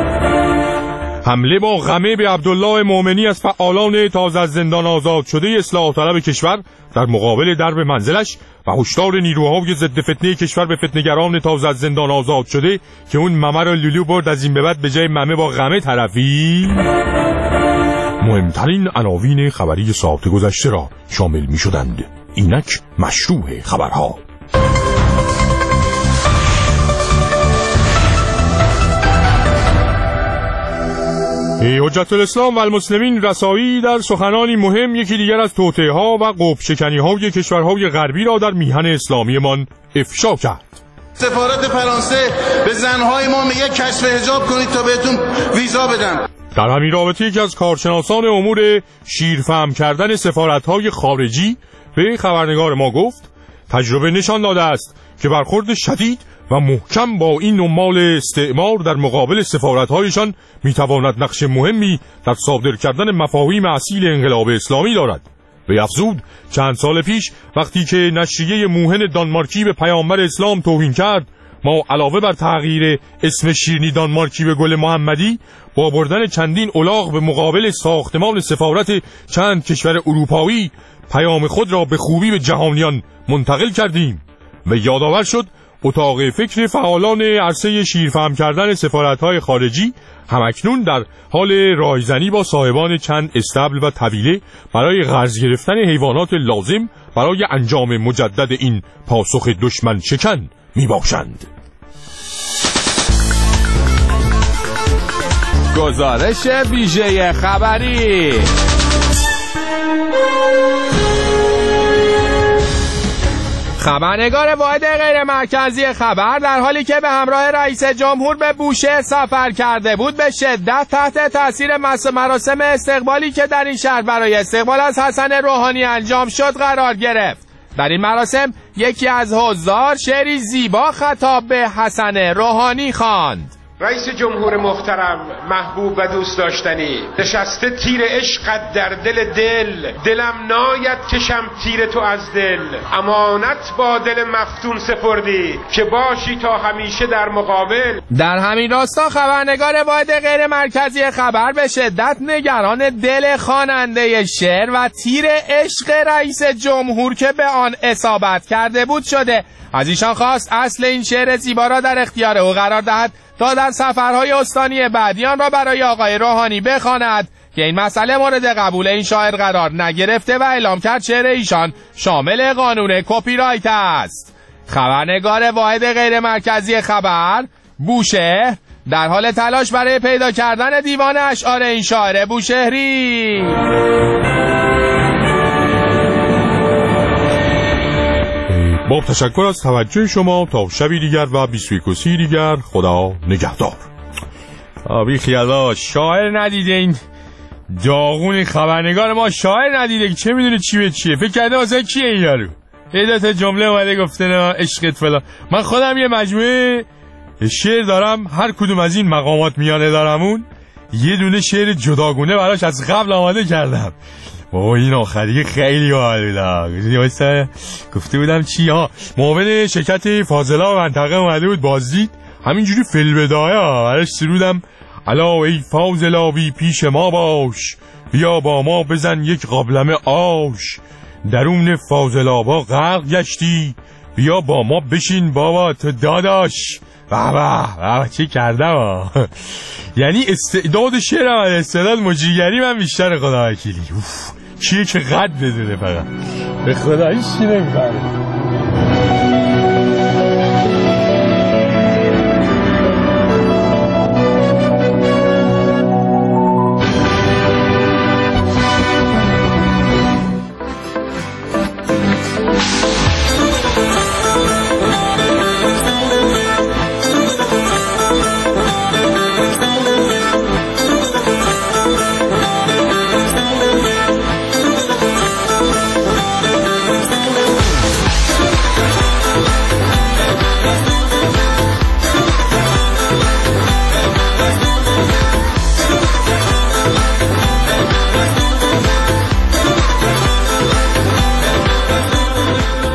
حمله با غمه به عبدالله مومنی از فعالان تازه از زندان آزاد شده اصلاح طلب کشور در مقابل درب منزلش و هشدار نیروهای ضد فتنه کشور به فتنه‌گران تازه از زندان آزاد شده که اون ممه رو لولو برد، از این به بعد به جای ممه با غمه طرفی. مهمترین عناوین خبری ساعت گذشته را شامل می شدند. اینک مشروع خبرها. حجت الاسلام و المسلمین رسایی در سخنانی مهم یکی دیگر از توطئه‌ها و قطب‌شکنی‌های کشورهای غربی را در میهن اسلامیمان افشا کرد. سفارت فرانسه به زنهای ما میگه کشف حجاب کنید تا بهتون ویزا بدن. در همین رابطه یکی از کارشناسان امور شیرفهم کردن سفارت‌های خارجی به خبرنگار ما گفت تجربه نشان داده است که برخورد شدید و محکم با این نمال استعمار در مقابل سفارت‌هایشان میتواند نقش مهمی در صادر کردن مفاهیم اصیل انقلاب اسلامی دارد. به افزود چند سال پیش وقتی که نشریه موهن دانمارکی به پیامبر اسلام توهین کرد، ما علاوه بر تغییر اسم شیرینی دانمارکی به گل محمدی با بردن چندین الاغ به مقابل ساختمان سفارت چند کشور اروپایی پیام خود را به خوبی به جهانیان منتقل کردیم و یادآور شد اتاق فکر فعالان عرصه شیرفهم کردن سفارت‌های خارجی همکنون در حال رایزنی با صاحبان چند استبل و طویله برای قرض گرفتن حیوانات لازم برای انجام مجدد این پاسخ دشمن شکن می باشند. گزارش ویژه خبری. خبرنگار واحد غیر مرکزی خبر در حالی که به همراه رئیس جمهور به بوشهر سفر کرده بود به شدت تحت تاثیر مراسم استقبالی که در این شهر برای استقبال از حسن روحانی انجام شد قرار گرفت. در این مراسم یکی از حضار شعری زیبا خطاب به حسن روحانی خواند. رئیس جمهور محترم، محبوب و دوست داشتنی، نشسته تیر عشقت در دل، دلم ناید کشم تیر تو از دل، امانت با دل مفتون سپردی که باشی تا همیشه در مقابل. در همین راستا خبرنگار واحد غیر مرکزی خبر به شدت نگران دل خواننده شعر و تیر عشق رئیس جمهور که به آن اصابت کرده بود شده. از ایشان خواست اصل این شعر زیبا را در اختیار او قرار دهد تا در سفرهای استانی بعدیان را برای آقای روحانی بخواند که این مسئله مورد قبول این شاعر قرار نگرفته و اعلام کرد شعر ایشان شامل قانون کپی رایت است. خبرنگار واحد غیر مرکزی خبر بوشهر در حال تلاش برای پیدا کردن دیوان اشعار این شاعر بوشهری. با تشکر از توجه شما تا شبی دیگر و 21 دیگر، خدا نگهدار. آبی خیالا شاعر ندیده این داغون خبرنگار ما شاعر ندیده که چه میدونه چی به چیه، فکر کرده واسه کیه این یارو. یه تا جمله اومده گفته نه عشقت فلان. من خودم یه مجموعه شعر دارم، هر کدوم از این مقامات میانه دارمون یه دونه شعر جداگونه براش از قبل آماده کردم. بابا این آخری خیلی باحال. گفته بودم چی ها، معاون شرکت فاضلا منطقه اومده بود بازدید، همینجوری فی‌البدایه براش سرودم الا ای فاضلا بی پیش ما باش، بیا با ما بزن یک قابلمه آش، درون فاضلابا غرق گشتی، بیا با ما بشین بابا تو داداش. بابا چه کردم یعنی استعداد شعرم و استعداد مجریگری من بیشتر، خدا وکیلی. چیه که قد بدونه فقط به خدا هیچ چی نمیفهمه.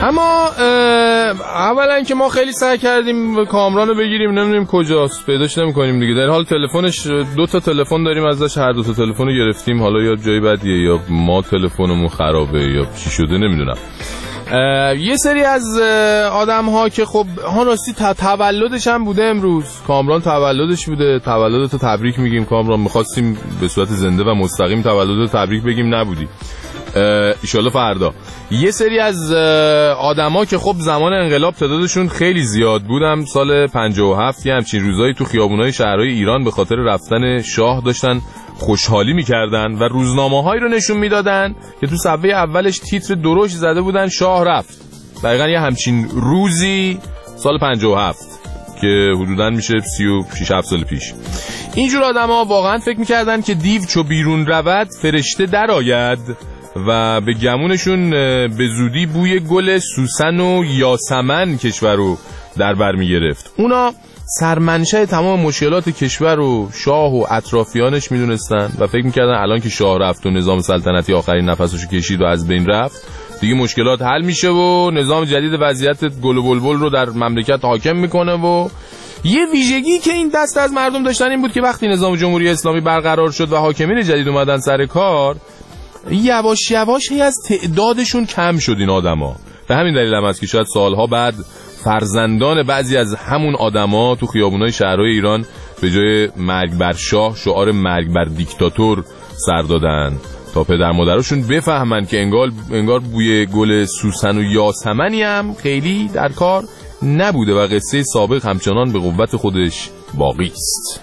اما اولا که ما خیلی سعی کردیم کامرانو بگیریم، نمیدونیم کجاست، پیداش نمی‌کنیم دیگه. در حال تلفنش 2 تا تلفن داریم ازش، هر 2 تا تلفن رو گرفتیم، حالا یا جای بدیه یا ما تلفنمون خرابه یا چی شده نمیدونم. یه سری از آدم ها که خب ها راستی تولدش هم بوده امروز، کامران تولدش بوده. تولدتو تبریک میگیم کامران، میخواستیم به صورت زنده و مستقیم تولدتو تبریک بگیم نبودی، ایشالله فردا. یه سری از آدم ها که خب زمان انقلاب تعدادشون خیلی زیاد بودم، سال 57 یه همچین روزایی تو خیابونای شهرهای ایران به خاطر رفتن شاه داشتن خوشحالی میکردن و روزنامه‌هایی رو نشون میدادن که تو صفحه اولش تیتر درشت زده بودن شاه رفت. دقیقاً یه همچین روزی سال 57 که حدوداً میشه 36-7 سال پیش. اینجور آدم‌ها واقعاً فکر میکردن که دیو چو بیرون رود فرشته در آید و به گمونشون به زودی بوی گل سوسن و یاسمن کشور رو در بر میگرفت. اونا سرمنشأ تمام مشکلات کشور و شاه و اطرافیانش میدونستن و فکر میکردن الان که شاه رفت و نظام سلطنتی آخرین نفسشو کشید و از بین رفت دیگه مشکلات حل میشه و نظام جدید وضعیت گل و بلبل رو در مملکت حاکم میکنه. و یه ویژگی که این دست از مردم داشتن این بود که وقتی نظام جمهوری اسلامی برقرار شد و حاکمین جدید اومدن سر کار، یواش یواش از تعدادشون کم شد این آدما. به همین دلیل هم است که شاید سالها بعد فرزندان بعضی از همون آدما تو خیابونای شهرهای ایران به جای مرگ بر شاه شعار مرگ بر دیکتاتور سر دادن تا پدر مادرشون بفهمن که انگار بوی گل سوسن و یاسمنی هم خیلی در کار نبوده و قصه سابق همچنان به قوت خودش باقی است.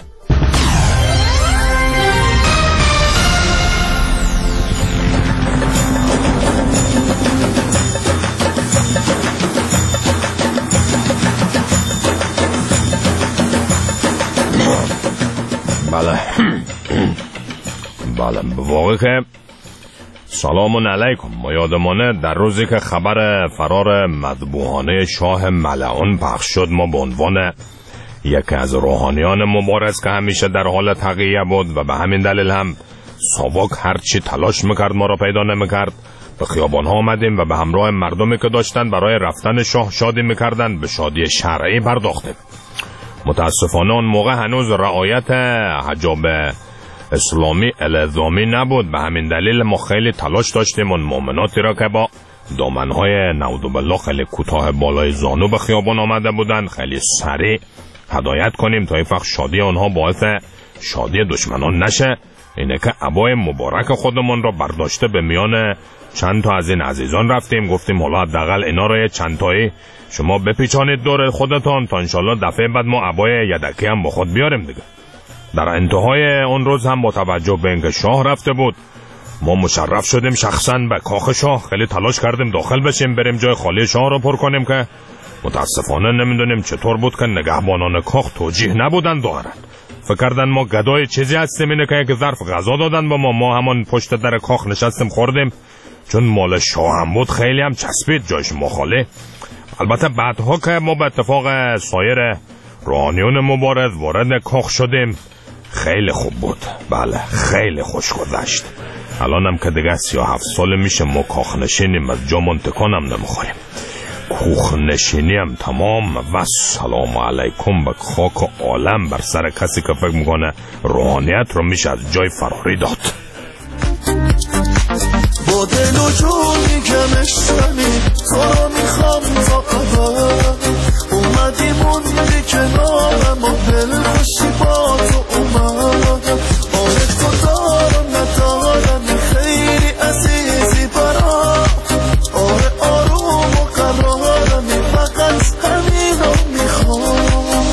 بله واقعی که سلام علیکم. ما یادمانه در روزی که خبر فرار مذبوحانه شاه ملعون پخش شد ما به عنوان یکی از روحانیان مبارز که همیشه در حال تقیه بود و به همین دلیل هم ساواک هرچی تلاش میکرد ما را پیدا نمیکرد به خیابان ها آمدیم و به همراه مردمی که داشتن برای رفتن شاه شادی میکردن به شادی شرعی پرداختیم. متاسفانه اون موقع هنوز رعایت حجاب اسلامی الزامی نبود، به همین دلیل ما خیلی تلاش داشتیم اون مؤمناتی را که با دامنهای نعوذ بالله خیلی کوتاه بالای زانو به خیابان آمده بودن خیلی سریع هدایت کنیم تا این وقت شادی آنها باعث شادی دشمنان نشه. اینه که عبای مبارک خودمون را برداشته به میان چند تا از این عزیزان رفتیم، گفتیم حالا حداقل اینا را چند تایی شما بپیچانید دور خودتان تا انشالله دفعه بعد ما عبای یدکی هم با خود بیاریم دیگه. در انتهای اون روز هم با توجه به اینکه شاه رفته بود ما مشرف شدیم شخصا به کاخ شاه، خیلی تلاش کردیم داخل بشیم بریم جای خالی شاه رو پر کنیم که متاسفانه نمیدونیم چطور بود که نگهبانان کاخ توجیه نبودن ظاهرا فکر کردن ما گدای چیزی هستیم، اینه که یک ظرف غذا دادن با ما همون پشت در کاخ نشستیم خوردیم، چون مال شاه هم بود خیلی هم چسبید جایش مخاله. البته بعدها که ما به اتفاق سایر روحانیون مبارز وارد کاخ شدیم خیلی خوب بود، بله خیلی خوش گذشت. الان هم که دیگه 37 سال میشه ما کاخ نشینیم، از جامون تکان هم نمیخوریم، کوخ نشینی هم تمام و سلام علیکم به خاک عالم بر سر کسی که فکر میکنه روحانیت رو میشه از جای فراری داد. با دل و جونی که مشتنی تو رو میخوام تا ابد، اومدی موندی کنارم و دل خوشی با تو اومد، آره تو دارم ندارم خیلی عزیزی برام، آره آروم و قرارم فقط همین رو میخوام.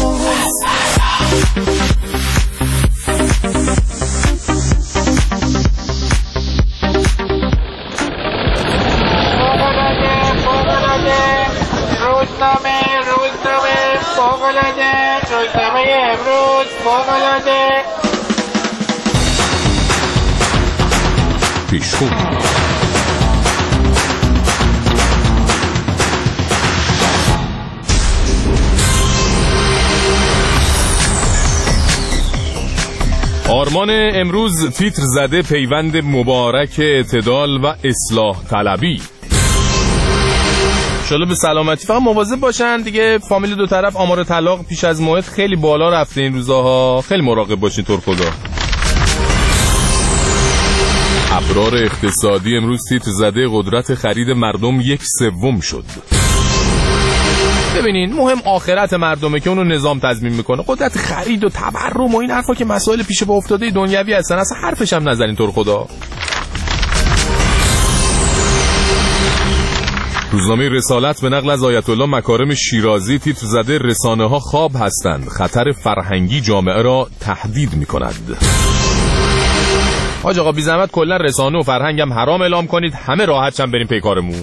روزنامه امروز فوق‌العاده پیشخون. آرمان امروز تیتر زده پیوند مبارک اعتدال و اصلاح طلبی. انشالله به سلامتی. فقط مواظب باشن دیگه، فامیل دو طرف آمار طلاق پیش از موعد خیلی بالا رفته این روزاها، خیلی مراقب باشین طور خدا. ابرار اقتصادی امروز تیتر زده قدرت خرید مردم 1/3 شد. ببینین مهم آخرت مردمه که اونو نظام تضمین میکنه. قدرت خرید و تورم و این حرفا که مسائل پیش پا افتاده دنیوی هستن، اصلا حرفش هم نزنین طور خدا. روزنامه رسالت به نقل از آیت الله مکارم شیرازی تیتر زده رسانه‌ها خواب هستند، خطر فرهنگی جامعه را تهدید می‌کند. حاج آقا بی زحمت کلا رسانه و فرهنگ هم حرام اعلام کنید، همه راحت شن بریم پی کارمون.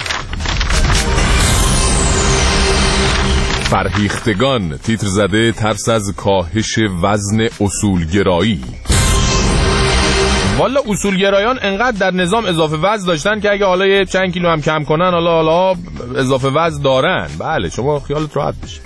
فرهیختگان تیتر زده ترس از کاهش وزن اصولگرایی. والا اصولگرایان انقدر در نظام اضافه وزن داشتن که اگه حالا یه چند کیلو هم کم کنن حالا اضافه وزن دارن. بله شما خیالت راحت بشه.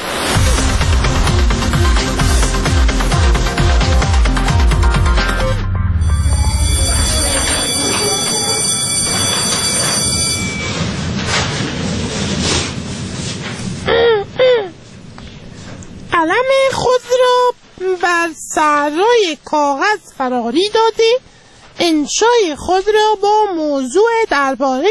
علم خود را بر صحرای کاغذ فراری داده، انشای خود را با موضوع درباره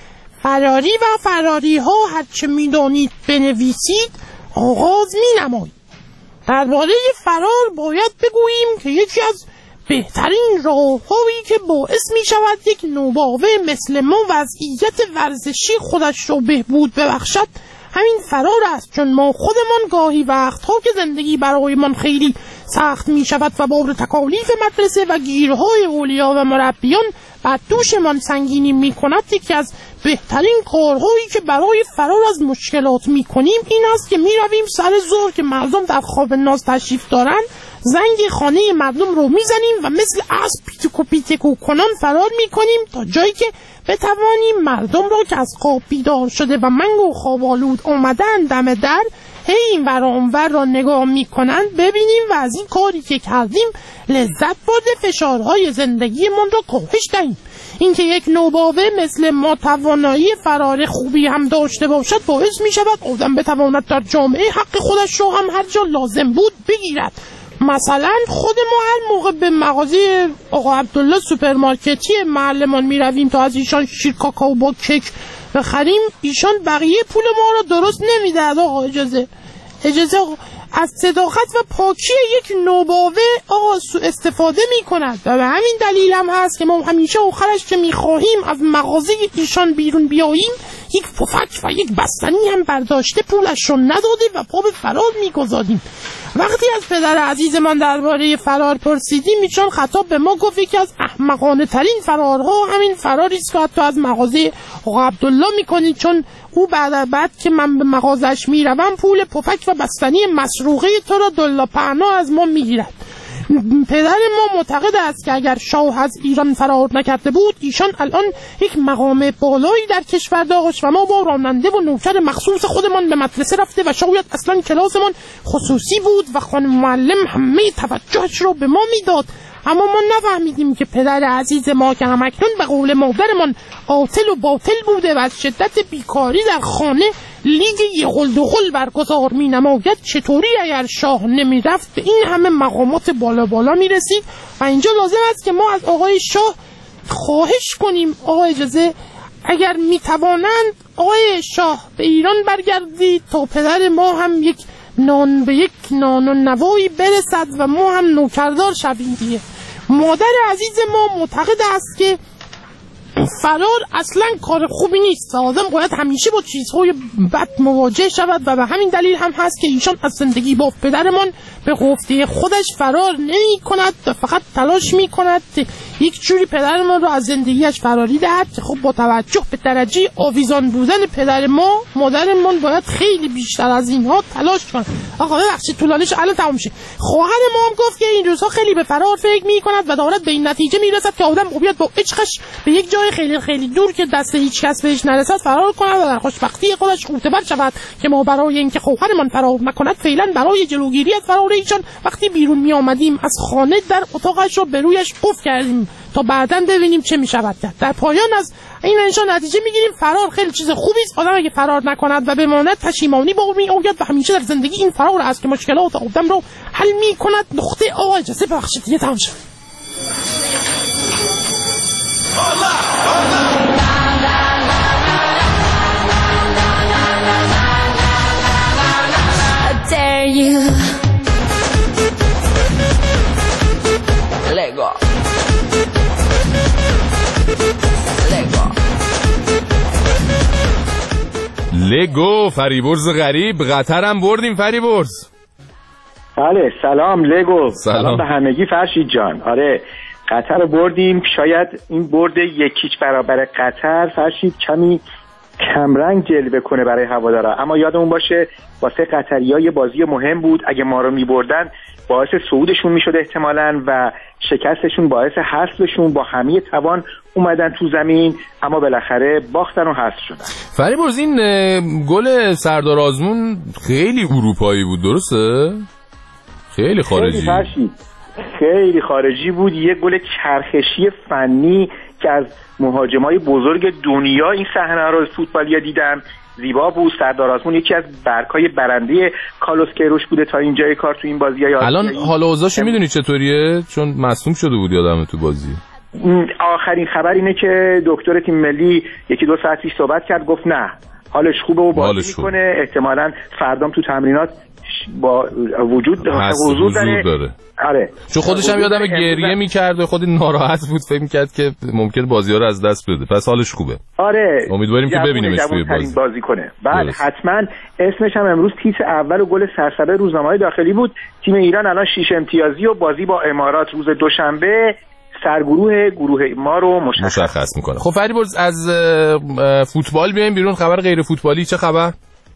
فراری و فراری ها هرچه میدانید بنویسید آغاز می نمایید. درباره فرار باید بگوییم که یکی از بهترین راه‌هایی که باعث می شود یک نوباوه مثل ما وضعیت ورزشی خودش را بهبود ببخشد همین فرار است، چون ما خودمان گاهی وقتها که زندگی برایمان خیلی سخت می شود و بار تکالیف مدرسه و گیرهای اولیا و مربیان بر دوشمان سنگینی می کند، یکی از بهترین کارهایی که برای فرار از مشکلات می کنیم این است که می رویم سر ظهر که مردم در خواب ناز تشریف دارند، زنگ خانه مردم رو می زنیم و مثل اسب پیتکو پیتکو کنان فرار می کنیم تا جایی که بتوانیم مردم را که از خواب بیدار شده و منگ و خواب آلود آمدن دم در این ور اونور را نگاه می کنند ببینیم و از این کاری که کردیم لذت برده فشارهای زندگیمان را کاهش دهیم. اینکه یک نوباوه مثل ما توانایی فرار خوبی هم داشته باشد باعث می شود آدم بتواند در جامعه حق خودش را هم هر جا لازم بود بگیرد. مثلا خود ما هر موقع به مغازه آقا عبدالله سوپرمارکتی محلمان می رویم تا از ایشان شیر کاکائو با کیک بخریم، ایشان بقیه پول ما را درست نمیده. آقا اجازه آقا از صداقت و پاکی یک نوباوه آقا سوء استفاده می کند و به همین دلیل هم هست که ما همیشه آخرش که می خواهیم از مغازه ایشان بیرون بیاییم یک پفک و یک بستنی هم برداشته پولش رو نداده و پا به فرار می گذاریم. وقتی از پدر عزیزمان درباره فرار پرسیدیم ایشان خطاب به ما گفت که از احمقانه ترین فرارها همین فراری است که حتی از مغازه آقا عبدالله میکنید، چون او بعد که من به مغازش میروم پول پفک و بستنی مسروقه تو را دلا پهنا از ما میگیرد. پدر ما معتقد است که اگر شاه از ایران فرار نکرده بود ایشان الان یک مقام بالایی در کشور داشت و ما با راننده و نوکر مخصوص خودمان به مدرسه رفته و شاید اصلا کلاسمان خصوصی بود و خانم معلم همه توجهش رو به ما میداد. اما ما نفهمیدیم که پدر عزیز ما که همکنون به قول مادرمان عاطل و باطل بوده و از شدت بیکاری در خانه لیگ یغل دغل برگزار می نماید چطوری اگر شاه نمی رفت به این همه مقامات بالا می رسید. و اینجا لازم است که ما از آقای شاه خواهش کنیم آقا اجازه اگر می توانند آقای شاه به ایران برگردید تا پدر ما هم یک نان به یک نان و نوایی برسد و ما هم نوکردار شویم دیگه. مادر عزیز ما معتقد است که فرار اصلا کار خوبی نیست و آدم باید همیشه با چیزهای بد مواجه شود و به همین دلیل هم هست که ایشان از زندگی با پدرمان به گفته خودش فرار نمی کند و فقط تلاش می کند یک جوری پدرمان را از زندگیش فراری دهد که خب با توجه به درجه آویزان بودن پدر ما مادرمان باید خیلی بیشتر از اینها تلاش کند. آقا ببخشید طولانیش الان تمام شه. خواهر ما هم گفت که این روزها خیلی به فرار فکر می کند و دارد به این نتیجه می رسد که آدم باید با عشقش به یک جای خیلی خیلی دور که دست هیچ کس بهش نرسد فرار کند و در خوشبختی خودش غوطه‌ور شود که ما برای اینکه خواهرمان فرار نکند فعلا برای جلوگیری از فرار ایشان وقتی بیرون می آمدیم از خانه در اتاقش را به رویش قفل کردیم. تا بعداً ببینیم چه میشود کرد. در پایان از این انشا نتیجه میگیریم فرار خیلی چیز خوبی است. آدم اگه فرار نکند و بماند پشیمانی با می آید و همیشه در زندگی این فرار است که مشکلات آدم رو حل میکند. نقطه آقا اجازه ببخشید دیگه تمام شد. Dare you let go, let go. لگو فریبرز غریب قطرم بردیم فریبرز. بله سلام لگو. سلام به همگی فرشید جان. آره قطر بردیم. شاید این برد یکیچ برابر قطر فرشید کمی کمرنگ جلوه کنه برای هوادارا، اما یادمون باشه واسه قطری‌ها یه بازی مهم بود. اگه ما رو می‌بردن باعث صعودشون می‌شد احتمالاً و شکستشون باعث حذفشون. با همه توان اومدن تو زمین اما بالاخره باختن و حذف شدن. فریبرز این گل سردار آزمون خیلی اروپایی بود درسته؟ خیلی خارجی. خیلی خارجی بود. یه گل چرخشی فنی که از مهاجمای بزرگ دنیا این صحنه رو فوتبالیا دیدن. زیبا بود. سردار آزمون یکی از برگ‌های برنده کارلوس کیروش بوده تا اینجای کار تو این بازی‌های. الان حال و اوضاعش میدونی چطوریه؟ چون مصدوم شده بود یادمه تو بازی. آخرین خبر اینه که دکتر تیم ملی یکی دو ساعت پیش صحبت کرد، گفت نه حالش خوبه و بازی میکنه. احتمالاً فردام تو تمرینات با وجود حضور داره. آره چون خودش هم یادم گریه میکرد و خود ناراحت بود، فکر میکرد که ممکن بازی‌ها رو از دست بده. پس حالش خوبه. آره امیدواریم که ببینیمش توی بازی کنه. بعد حتما اسمش هم امروز تیتر اول و گل سرسبه روزنامه‌های داخلی بود. تیم ایران الان 6 امتیازی و بازی با امارات روز دوشنبه گروه ما رو مشخص میکنه. خب فریبرز از فوتبال بیایم بیرون. خبر غیر فوتبالی چه خبر؟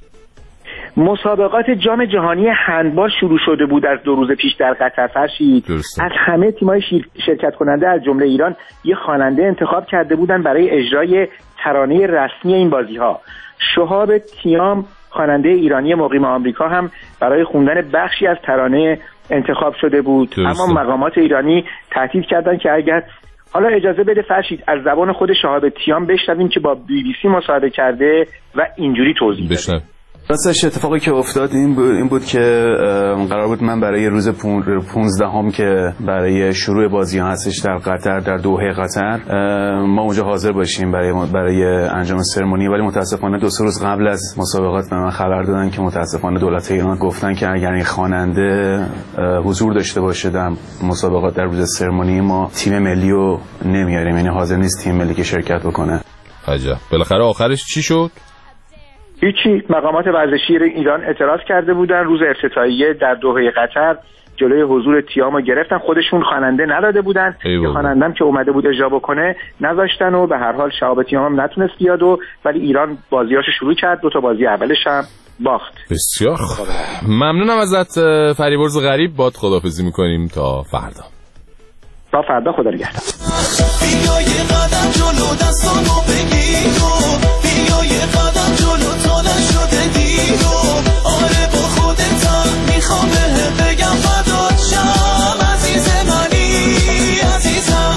مسابقات جام جهانی هندبال شروع شده بود از 2 روز پیش در قطر فرشید. از همه تیم‌های شرکت کننده از جمله ایران یه خواننده انتخاب کرده بودن برای اجرای ترانه رسمی این بازی‌ها. شهاب تیام خواننده ایرانی مقیم آمریکا هم برای خوندن بخشی از ترانه انتخاب شده بود. اما مقامات ایرانی تهدید کردن که اگر حالا اجازه بده فرشید از زبان خود شهاب تیام بشنویم که با BBC مصاحبه کرده و اینجوری توضیح بده. راستش اتفاقی که افتاد این بود که قرار بود من برای روز 15 که برای شروع بازی ها هستش در قطر، در دوحه قطر، ما اونجا حاضر باشیم برای انجام سرمونی، ولی متاسفانه 2-3 روز قبل از مسابقات به من خبر دادن که متاسفانه دولت ایران گفتن که اگر این خواننده حضور داشته باشه در مسابقات در روز سرمونی ما تیم ملی رو نمیاریم، یعنی حاضر نیست تیم ملی که شرکت بکنه. عجب. بالاخره آخرش چی شد؟ هیچی. مقامات ورزشی ایران اعتراض کرده بودن. روز افتتاحیه در دوحه قطر جلوی حضور تیامو گرفتن. خودشون خواننده نداده بودن. یه خواننده‌ام که اومده بود اجرا بکنه نذاشتن و به هر حال شهاب تیام هم نتونست بیاد ولی ایران بازیاشو شروع کرد. 2 تا بازی اولش هم باخت. بسیار خوب. ممنونم ازت فریبرز غریب. باد خداحافظی می‌کنیم تا فردا. تا فردا خدا نگهدار. بیا یه قدم جلو دستامو بگیر و بیا یه قدم جلو تا نشده دیر و آره با خودتم میخوام بگم فدات شم عزیز منی عزیزم.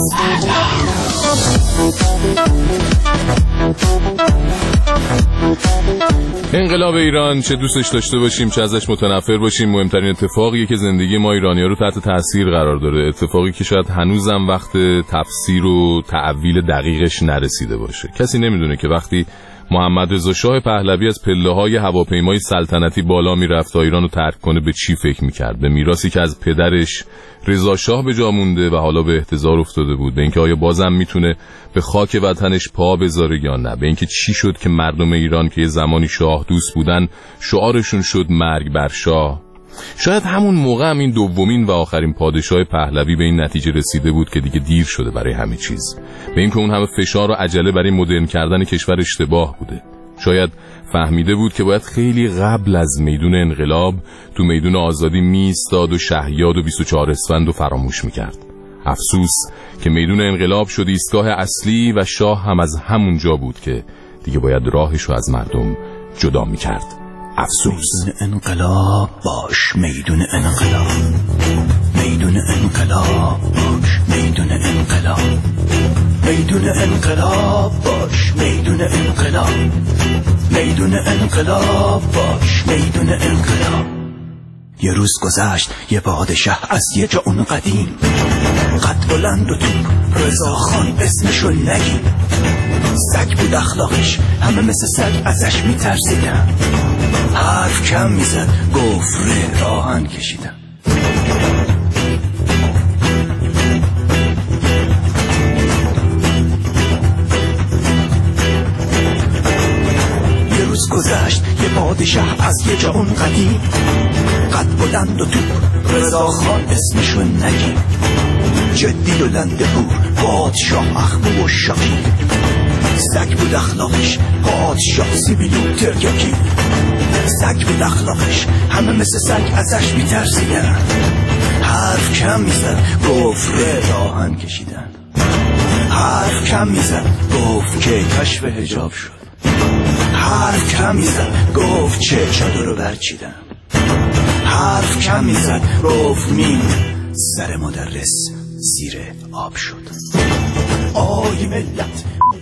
انقلاب ایران چه دوستش داشته باشیم چه ازش متنفر باشیم، مهمترین اتفاقیه که زندگی ما ایرانی‌ها رو تحت تاثیر قرار داره. اتفاقی که شاید هنوزم وقت تفسیر و تعویل دقیقش نرسیده باشه. کسی نمیدونه که وقتی محمد رضا شاه پهلوی از پله‌های هواپیمای سلطنتی بالا میرفت تا ایران رو ترک کنه به چی فکر میکرد؟ به میراثی که از پدرش رضا شاه به جا مونده و حالا به احتضار افتاده بود، به اینکه آیا بازم میتونه به خاک وطنش پا بذاره یا نه، به اینکه چی شد که مردم ایران که یه زمانی شاه دوست بودن شعارشون شد مرگ بر شاه. شاید همون موقع هم این دومین و آخرین پادشاه پهلوی به این نتیجه رسیده بود که دیگه دیر شده برای همه چیز، به اینکه اون همه فشار و عجله برای مدرن کردن کشور اشتباه بوده. شاید فهمیده بود که باید خیلی قبل از میدون انقلاب تو میدون آزادی میستاد و شهیاد و 24 اسفند و فراموش میکرد. افسوس که میدون انقلاب شد ایستگاه اصلی و شاه هم از همون جا بود که دیگه باید راهشو از مردم جدا میکرد. افسوس. میدون انقلاب باش، میدون انقلاب، میدون انقلاب باش، میدون انقلاب، میدون انقلاب باش، میدون انقلاب، میدون انقلاب باش، میدون انقلاب. یه روز گذشت یه پادشاه از یه جا اون قدیم، قد بلند و توپ، رضا خان اسمشو نگیم. سگ بود اخلاقش، همه مثل سگ ازش میترسیدن. حرف کم میزد، گفره راهن کشیدن. یه روز گذشت یه پادشاه از یه جا اون قدیم، قد بلند و توپ، رضا خان اسمشو نگیم. جدی و لنده بود پادشاه اخمو و شاکی، سگ بود اخلاقش، پادشاه سیبیل و ترگکی. سگ بود اخلاقش، همه مثل سگ ازش میترسیدن. حرف کم میزد، گفت راهن کشیدن. حرف کم میزد، گفت که کشف حجاب شد. حرف کم میزد، گفت چه چادر رو برچیدن. حرف کم میزد، گفت مین سر مدرس زیر آب شد. آی ملت